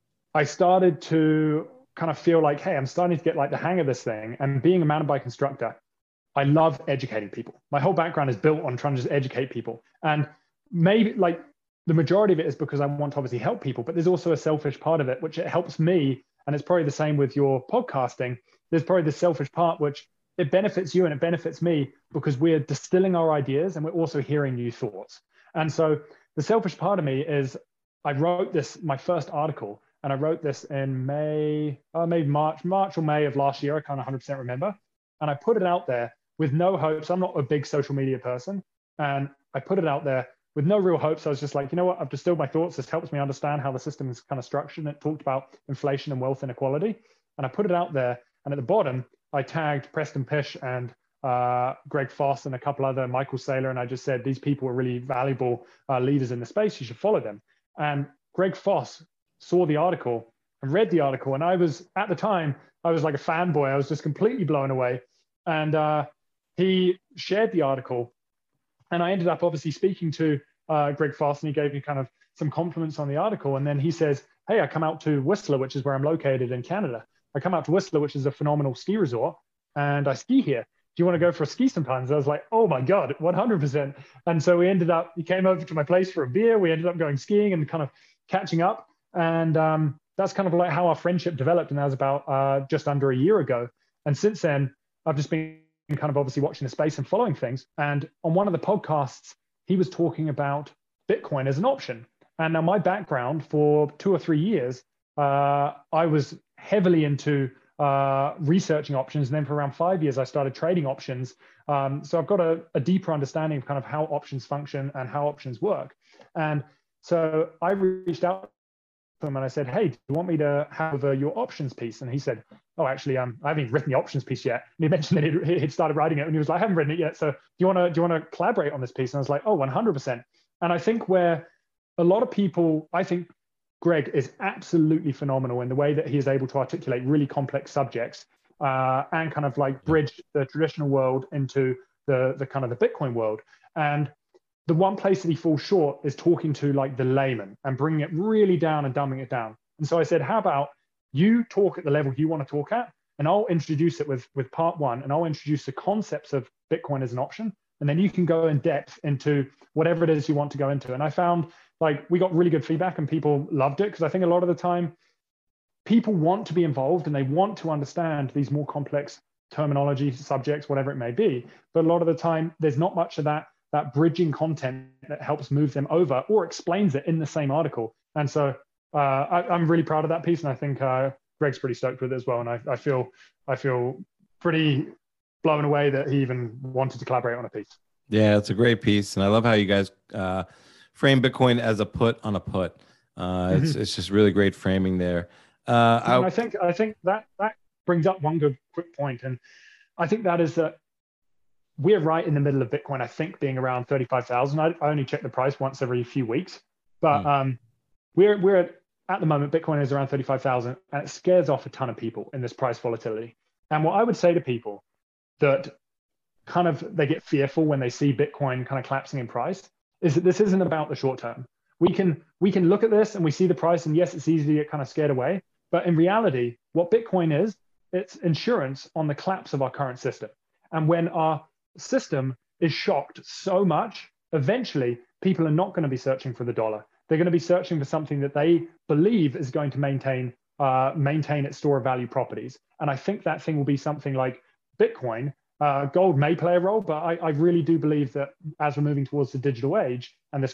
I started to kind of feel like, hey, I'm starting to get like the hang of this thing. And being a mountain bike instructor, I love educating people. My whole background is built on trying to just educate people. And maybe like the majority of it is because I want to obviously help people, but there's also a selfish part of it, which it helps me. And it's probably the same with your podcasting. There's probably the selfish part, which it benefits you and it benefits me because we're distilling our ideas and we're also hearing new thoughts. And so the selfish part of me is I wrote this, my first article, and I wrote this in May, uh, maybe March, March or May of last year. I can't one hundred percent remember. And I put it out there with no hopes. I'm not a big social media person. And I put it out there with no real hopes. I was just like, you know what? I've distilled my thoughts. This helps me understand how the system is kind of structured. And it talked about inflation and wealth inequality. And I put it out there. And at the bottom, I tagged Preston Pish and uh, Greg Foss and a couple other, Michael Saylor. And I just said, these people are really valuable uh, leaders in the space. You should follow them. And Greg Foss saw the article and read the article. And I was, at the time, I was like a fanboy. I was just completely blown away. And uh, he shared the article. And I ended up obviously speaking to uh, Greg Foss, and he gave me kind of some compliments on the article. And then he says, hey, I come out to Whistler, which is where I'm located in Canada. I come out to Whistler, which is a phenomenal ski resort, and I ski here. Do you want to go for a ski sometimes? I was like, oh my God, one hundred percent. And so we ended up, he came over to my place for a beer. We ended up going skiing and kind of catching up. And um, that's kind of like how our friendship developed. And that was about uh, just under a year ago. And since then, I've just been kind of obviously watching the space and following things. And on one of the podcasts, he was talking about Bitcoin as an option. And now my background for two or three years, uh, I was heavily into uh, researching options. And then for around five years, I started trading options. Um, so I've got a, a deeper understanding of kind of how options function and how options work. And so I reached out to him and I said, hey, do you want me to have uh, your options piece? And he said, oh, actually, um, I haven't even written the options piece yet. And he mentioned that he'd, he'd started writing it and he was like, I haven't written it yet. So do you want to do you want to collaborate on this piece? And I was like, oh, one hundred percent. And I think where a lot of people, I think Greg is absolutely phenomenal in the way that he is able to articulate really complex subjects uh, and kind of like bridge the traditional world into the, the kind of the Bitcoin world. And the one place that he falls short is talking to like the layman and bringing it really down and dumbing it down. And so I said, how about you talk at the level you want to talk at, and I'll introduce it with, with part one, and I'll introduce the concepts of Bitcoin as an option. And then you can go in depth into whatever it is you want to go into. And I found like we got really good feedback and people loved it, because I think a lot of the time people want to be involved and they want to understand these more complex terminology, subjects, whatever it may be. But a lot of the time there's not much of that, that bridging content that helps move them over or explains it in the same article. And so uh, I, I'm really proud of that piece. And I think uh, Greg's pretty stoked with it as well. And I, I feel I feel pretty blown away that he even wanted to collaborate on a piece. Yeah, it's a great piece. And I love how you guys uh, frame Bitcoin as a put on a put. Uh, it's mm-hmm. it's just really great framing there. Uh, I, I think I think that that brings up one good quick point, and I think that is that we're right in the middle of Bitcoin. I think being around thirty-five thousand. I, I only check the price once every few weeks, but mm. um, we're we're at, at the moment Bitcoin is around thirty-five thousand, and it scares off a ton of people in this price volatility. And what I would say to people that kind of they get fearful when they see Bitcoin kind of collapsing in price is that this isn't about the short term. We can we can look at this and we see the price, and yes, it's easy to get kind of scared away. But in reality, what Bitcoin is, it's insurance on the collapse of our current system. And when our system is shocked so much, eventually people are not going to be searching for the dollar. They're going to be searching for something that they believe is going to maintain uh, maintain its store of value properties. And I think that thing will be something like Bitcoin. Uh, gold may play a role, but I, I really do believe that as we're moving towards the digital age and this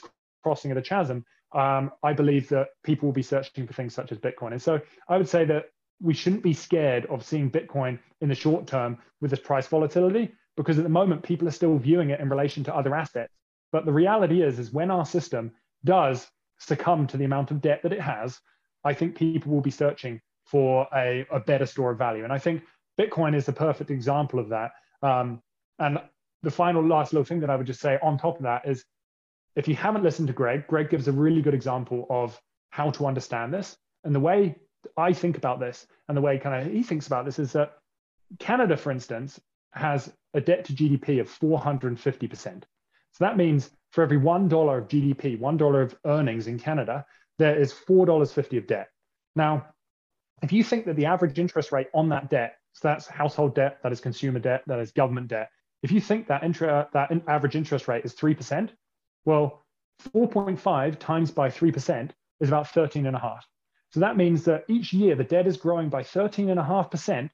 crossing at a chasm, um, I believe that people will be searching for things such as Bitcoin. And so I would say that we shouldn't be scared of seeing Bitcoin in the short term with this price volatility, because at the moment, people are still viewing it in relation to other assets. But the reality is, is when our system does succumb to the amount of debt that it has, I think people will be searching for a, a better store of value. And I think Bitcoin is the perfect example of that. Um, and the final last little thing that I would just say on top of that is, if you haven't listened to Greg, Greg gives a really good example of how to understand this. And the way I think about this and the way kind of he thinks about this is that Canada, for instance, has a debt to G D P of four hundred fifty percent. So that means for every one dollar of G D P, one dollar of earnings in Canada, there is four dollars fifty of debt. Now, if you think that the average interest rate on that debt, so that's household debt, that is consumer debt, that is government debt, if you think that, intra, that average interest rate is three percent, well, four point five times by three percent is about thirteen and a half. So that means that each year the debt is growing by thirteen and a half percent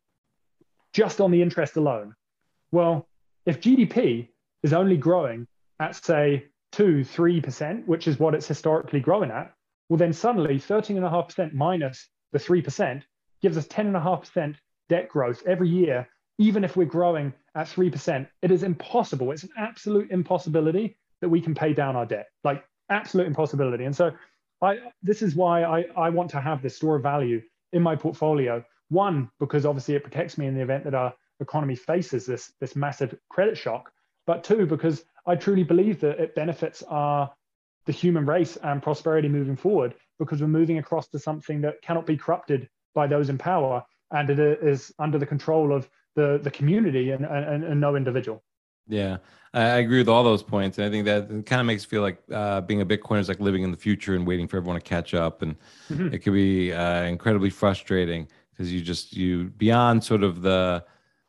just on the interest alone. Well, if G D P is only growing at, say, two, three percent, which is what it's historically growing at, well, then suddenly thirteen and a half percent minus the three percent gives us ten and a half percent debt growth every year. Even if we're growing at three percent, it is impossible. It's an absolute impossibility that we can pay down our debt, like absolute impossibility. And so I, this is why I, I want to have this store of value in my portfolio. One, because obviously it protects me in the event that our economy faces this, this massive credit shock. But two, because I truly believe that it benefits our, the human race and prosperity moving forward, because we're moving across to something that cannot be corrupted by those in power, and it is under the control of the, the community and, and, and no individual. Yeah, I agree with all those points. And I think that it kind of makes it feel like uh, being a Bitcoiner is like living in the future and waiting for everyone to catch up. And mm-hmm. it can be uh, incredibly frustrating because you just, you beyond sort of the,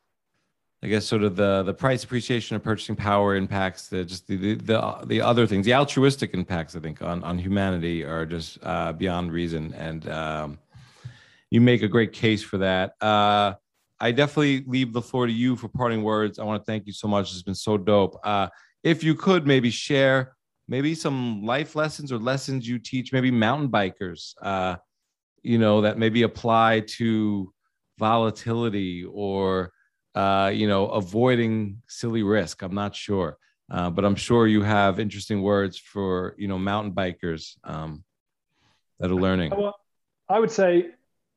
I guess, sort of the the price appreciation of purchasing power impacts, the just the the the, the other things, the altruistic impacts, I think, on, on humanity are just uh, beyond reason. And um, you make a great case for that. Uh, I definitely leave the floor to you for parting words. I want to thank you so much. It's been so dope. Uh, if you could maybe share maybe some life lessons or lessons you teach, maybe mountain bikers, uh, you know, that maybe apply to volatility or, uh, you know, avoiding silly risk. I'm not sure, uh, but I'm sure you have interesting words for, you know, mountain bikers um, that are learning. Well, I would say,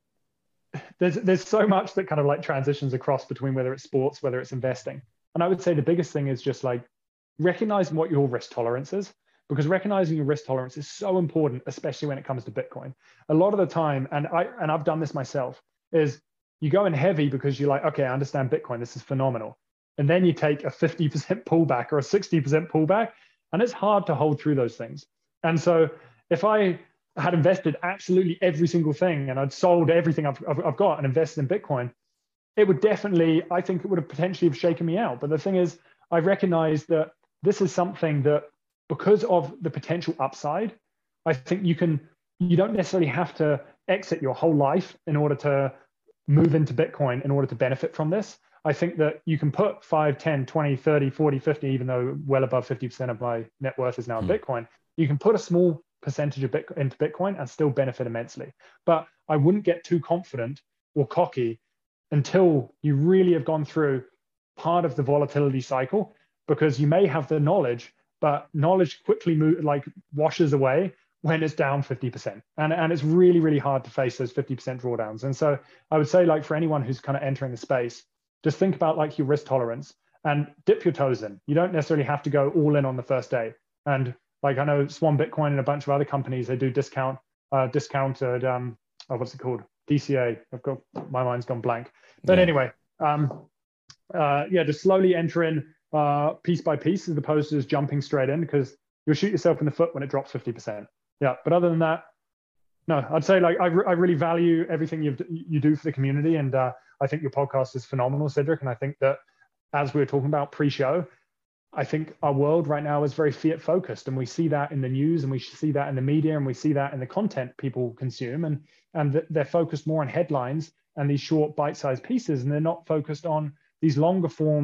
There's there's so much that kind of like transitions across between whether it's sports, whether it's investing. And I would say the biggest thing is just like recognizing what your risk tolerance is, because recognizing your risk tolerance is so important, especially when it comes to Bitcoin. A lot of the time, and I and I've done this myself, is you go in heavy because you're like, okay, I understand Bitcoin, this is phenomenal. And then you take a fifty percent pullback or a sixty percent pullback, and it's hard to hold through those things. And so if I had invested absolutely every single thing and I'd sold everything I've, I've, I've got and invested in Bitcoin, it would definitely, I think it would have potentially have shaken me out. But the thing is, I recognize that this is something that, because of the potential upside, I think you can, you don't necessarily have to exit your whole life in order to move into Bitcoin in order to benefit from this. I think that you can put five, ten, twenty, thirty, forty, fifty, even though well above fifty percent of my net worth is now in Bitcoin, you can put a small percentage of Bitcoin into Bitcoin and still benefit immensely. But I wouldn't get too confident or cocky until you really have gone through part of the volatility cycle, because you may have the knowledge, but knowledge quickly move, like washes away when it's down fifty percent. And, and it's really, really hard to face those fifty percent drawdowns. And so I would say, like, for anyone who's kind of entering the space, just think about like your risk tolerance and dip your toes in. You don't necessarily have to go all in on the first day. And like I know Swan Bitcoin and a bunch of other companies, they do discount, uh, discounted, um, oh, what's it called? D C A. I've got, my mind's gone blank. But yeah. anyway, um, uh, yeah, just slowly enter in uh, piece by piece as opposed to just jumping straight in, because you'll shoot yourself in the foot when it drops fifty percent. Yeah, but other than that, no, I'd say like I, re- I really value everything you you do for the community, and uh, I think your podcast is phenomenal, Cedric. And I think that, as we were talking about pre-show, I think our world right now is very fiat focused, and we see that in the news, and we see that in the media, and we see that in the content people consume, and and they're focused more on headlines and these short bite-sized pieces, and they're not focused on these longer form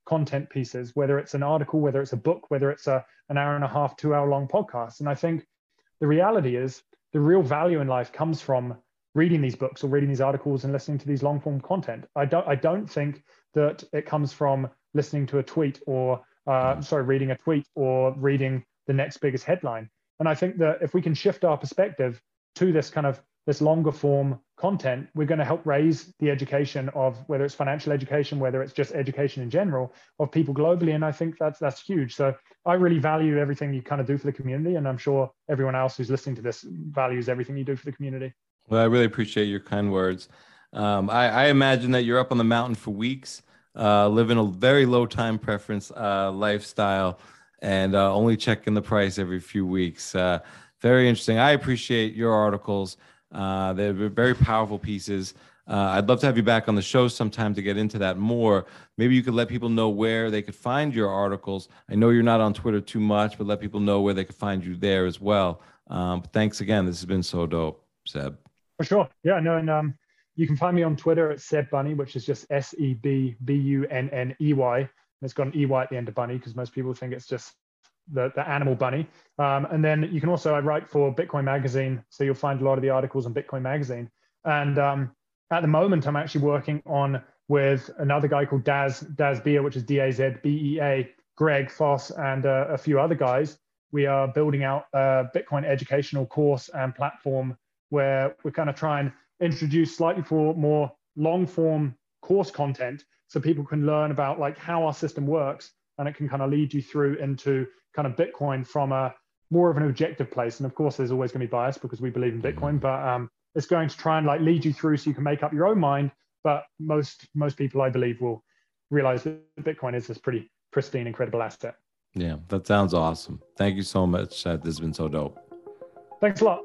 content pieces, whether it's an article, whether it's a book, whether it's a an hour and a half, two hour long podcast. And I think the reality is the real value in life comes from reading these books or reading these articles and listening to these long form content. I don't, I don't think that it comes from listening to a tweet or, uh, sorry, reading a tweet or reading the next biggest headline. And I think that if we can shift our perspective to this kind of this longer form content, we're going to help raise the education of whether it's financial education, whether it's just education in general of people globally. And I think that's that's huge. So I really value everything you kind of do for the community. And I'm sure everyone else who's listening to this values everything you do for the community. Well, I really appreciate your kind words. Um, I, I imagine that you're up on the mountain for weeks, uh, living a very low time preference uh, lifestyle and uh, only checking the price every few weeks. Uh, very interesting. I appreciate your articles. Uh, they're very powerful pieces. Uh, I'd love to have you back on the show sometime to get into that more. Maybe you could let people know where they could find your articles. I know you're not on Twitter too much, but let people know where they could find you there as well. Um, but thanks again. This has been so dope, Seb. For sure. Yeah, no, and um, you can find me on Twitter at Seb Bunny, which is just S E B B U N N E Y. And it's got an E Y at the end of Bunny because most people think it's just the, the animal bunny. Um, and then you can also, I write for Bitcoin Magazine. So you'll find a lot of the articles on Bitcoin Magazine. And um, at the moment, I'm actually working on with another guy called Daz, Daz Bea, which is D A Z B E A, Greg Foss, and uh, a few other guys. We are building out a Bitcoin educational course and platform where we're kind of trying to introduce slightly for more long form course content so people can learn about like how our system works, and it can kind of lead you through into kind of Bitcoin from a more of an objective place. And of course, there's always going to be bias because we believe in Bitcoin, but um, it's going to try and like lead you through so you can make up your own mind. But most most people, I believe, will realize that Bitcoin is this pretty pristine, incredible asset. Yeah, that sounds awesome. Thank you so much. Uh, this has been so dope. Thanks a lot.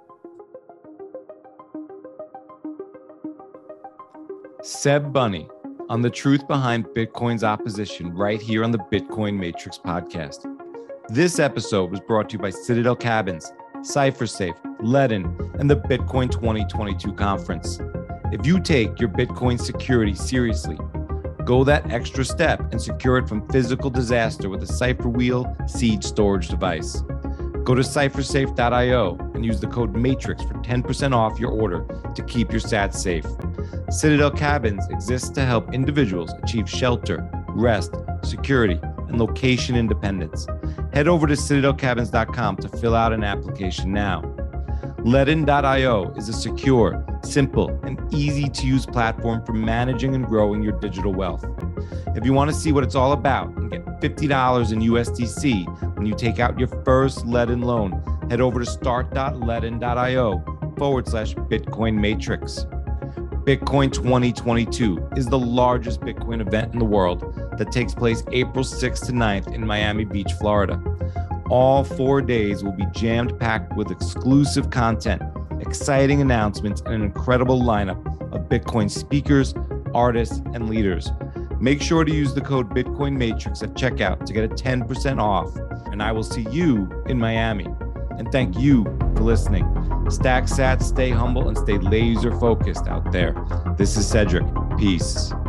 Seb Bunny on the truth behind Bitcoin's opposition right here on the Bitcoin Matrix podcast. This episode was brought to you by Citadel Cabins, CipherSafe, Ledn, and the Bitcoin twenty twenty-two conference. If you take your Bitcoin security seriously, go that extra step and secure it from physical disaster with a CipherWheel seed storage device. Go to cipher safe dot io and use the code MATRIX for ten percent off your order to keep your sats safe. Citadel Cabins exists to help individuals achieve shelter, rest, security, and location independence. Head over to citadel cabins dot com to fill out an application now. Ledn dot io is a secure, simple, and easy-to-use platform for managing and growing your digital wealth. If you want to see what it's all about and get fifty dollars in U S D C when you take out your first Ledn loan, head over to start dot ledn dot io forward slash Bitcoin Matrix. Bitcoin twenty twenty-two is the largest Bitcoin event in the world that takes place April sixth to ninth in Miami Beach, Florida. All four days will be jammed packed with exclusive content, exciting announcements, and an incredible lineup of Bitcoin speakers, artists, and leaders. Make sure to use the code Bitcoin Matrix at checkout to get a ten percent off, and I will see you in Miami. And thank you for listening. Stack sats, stay humble, and stay laser focused out there. This is Cedric. Peace.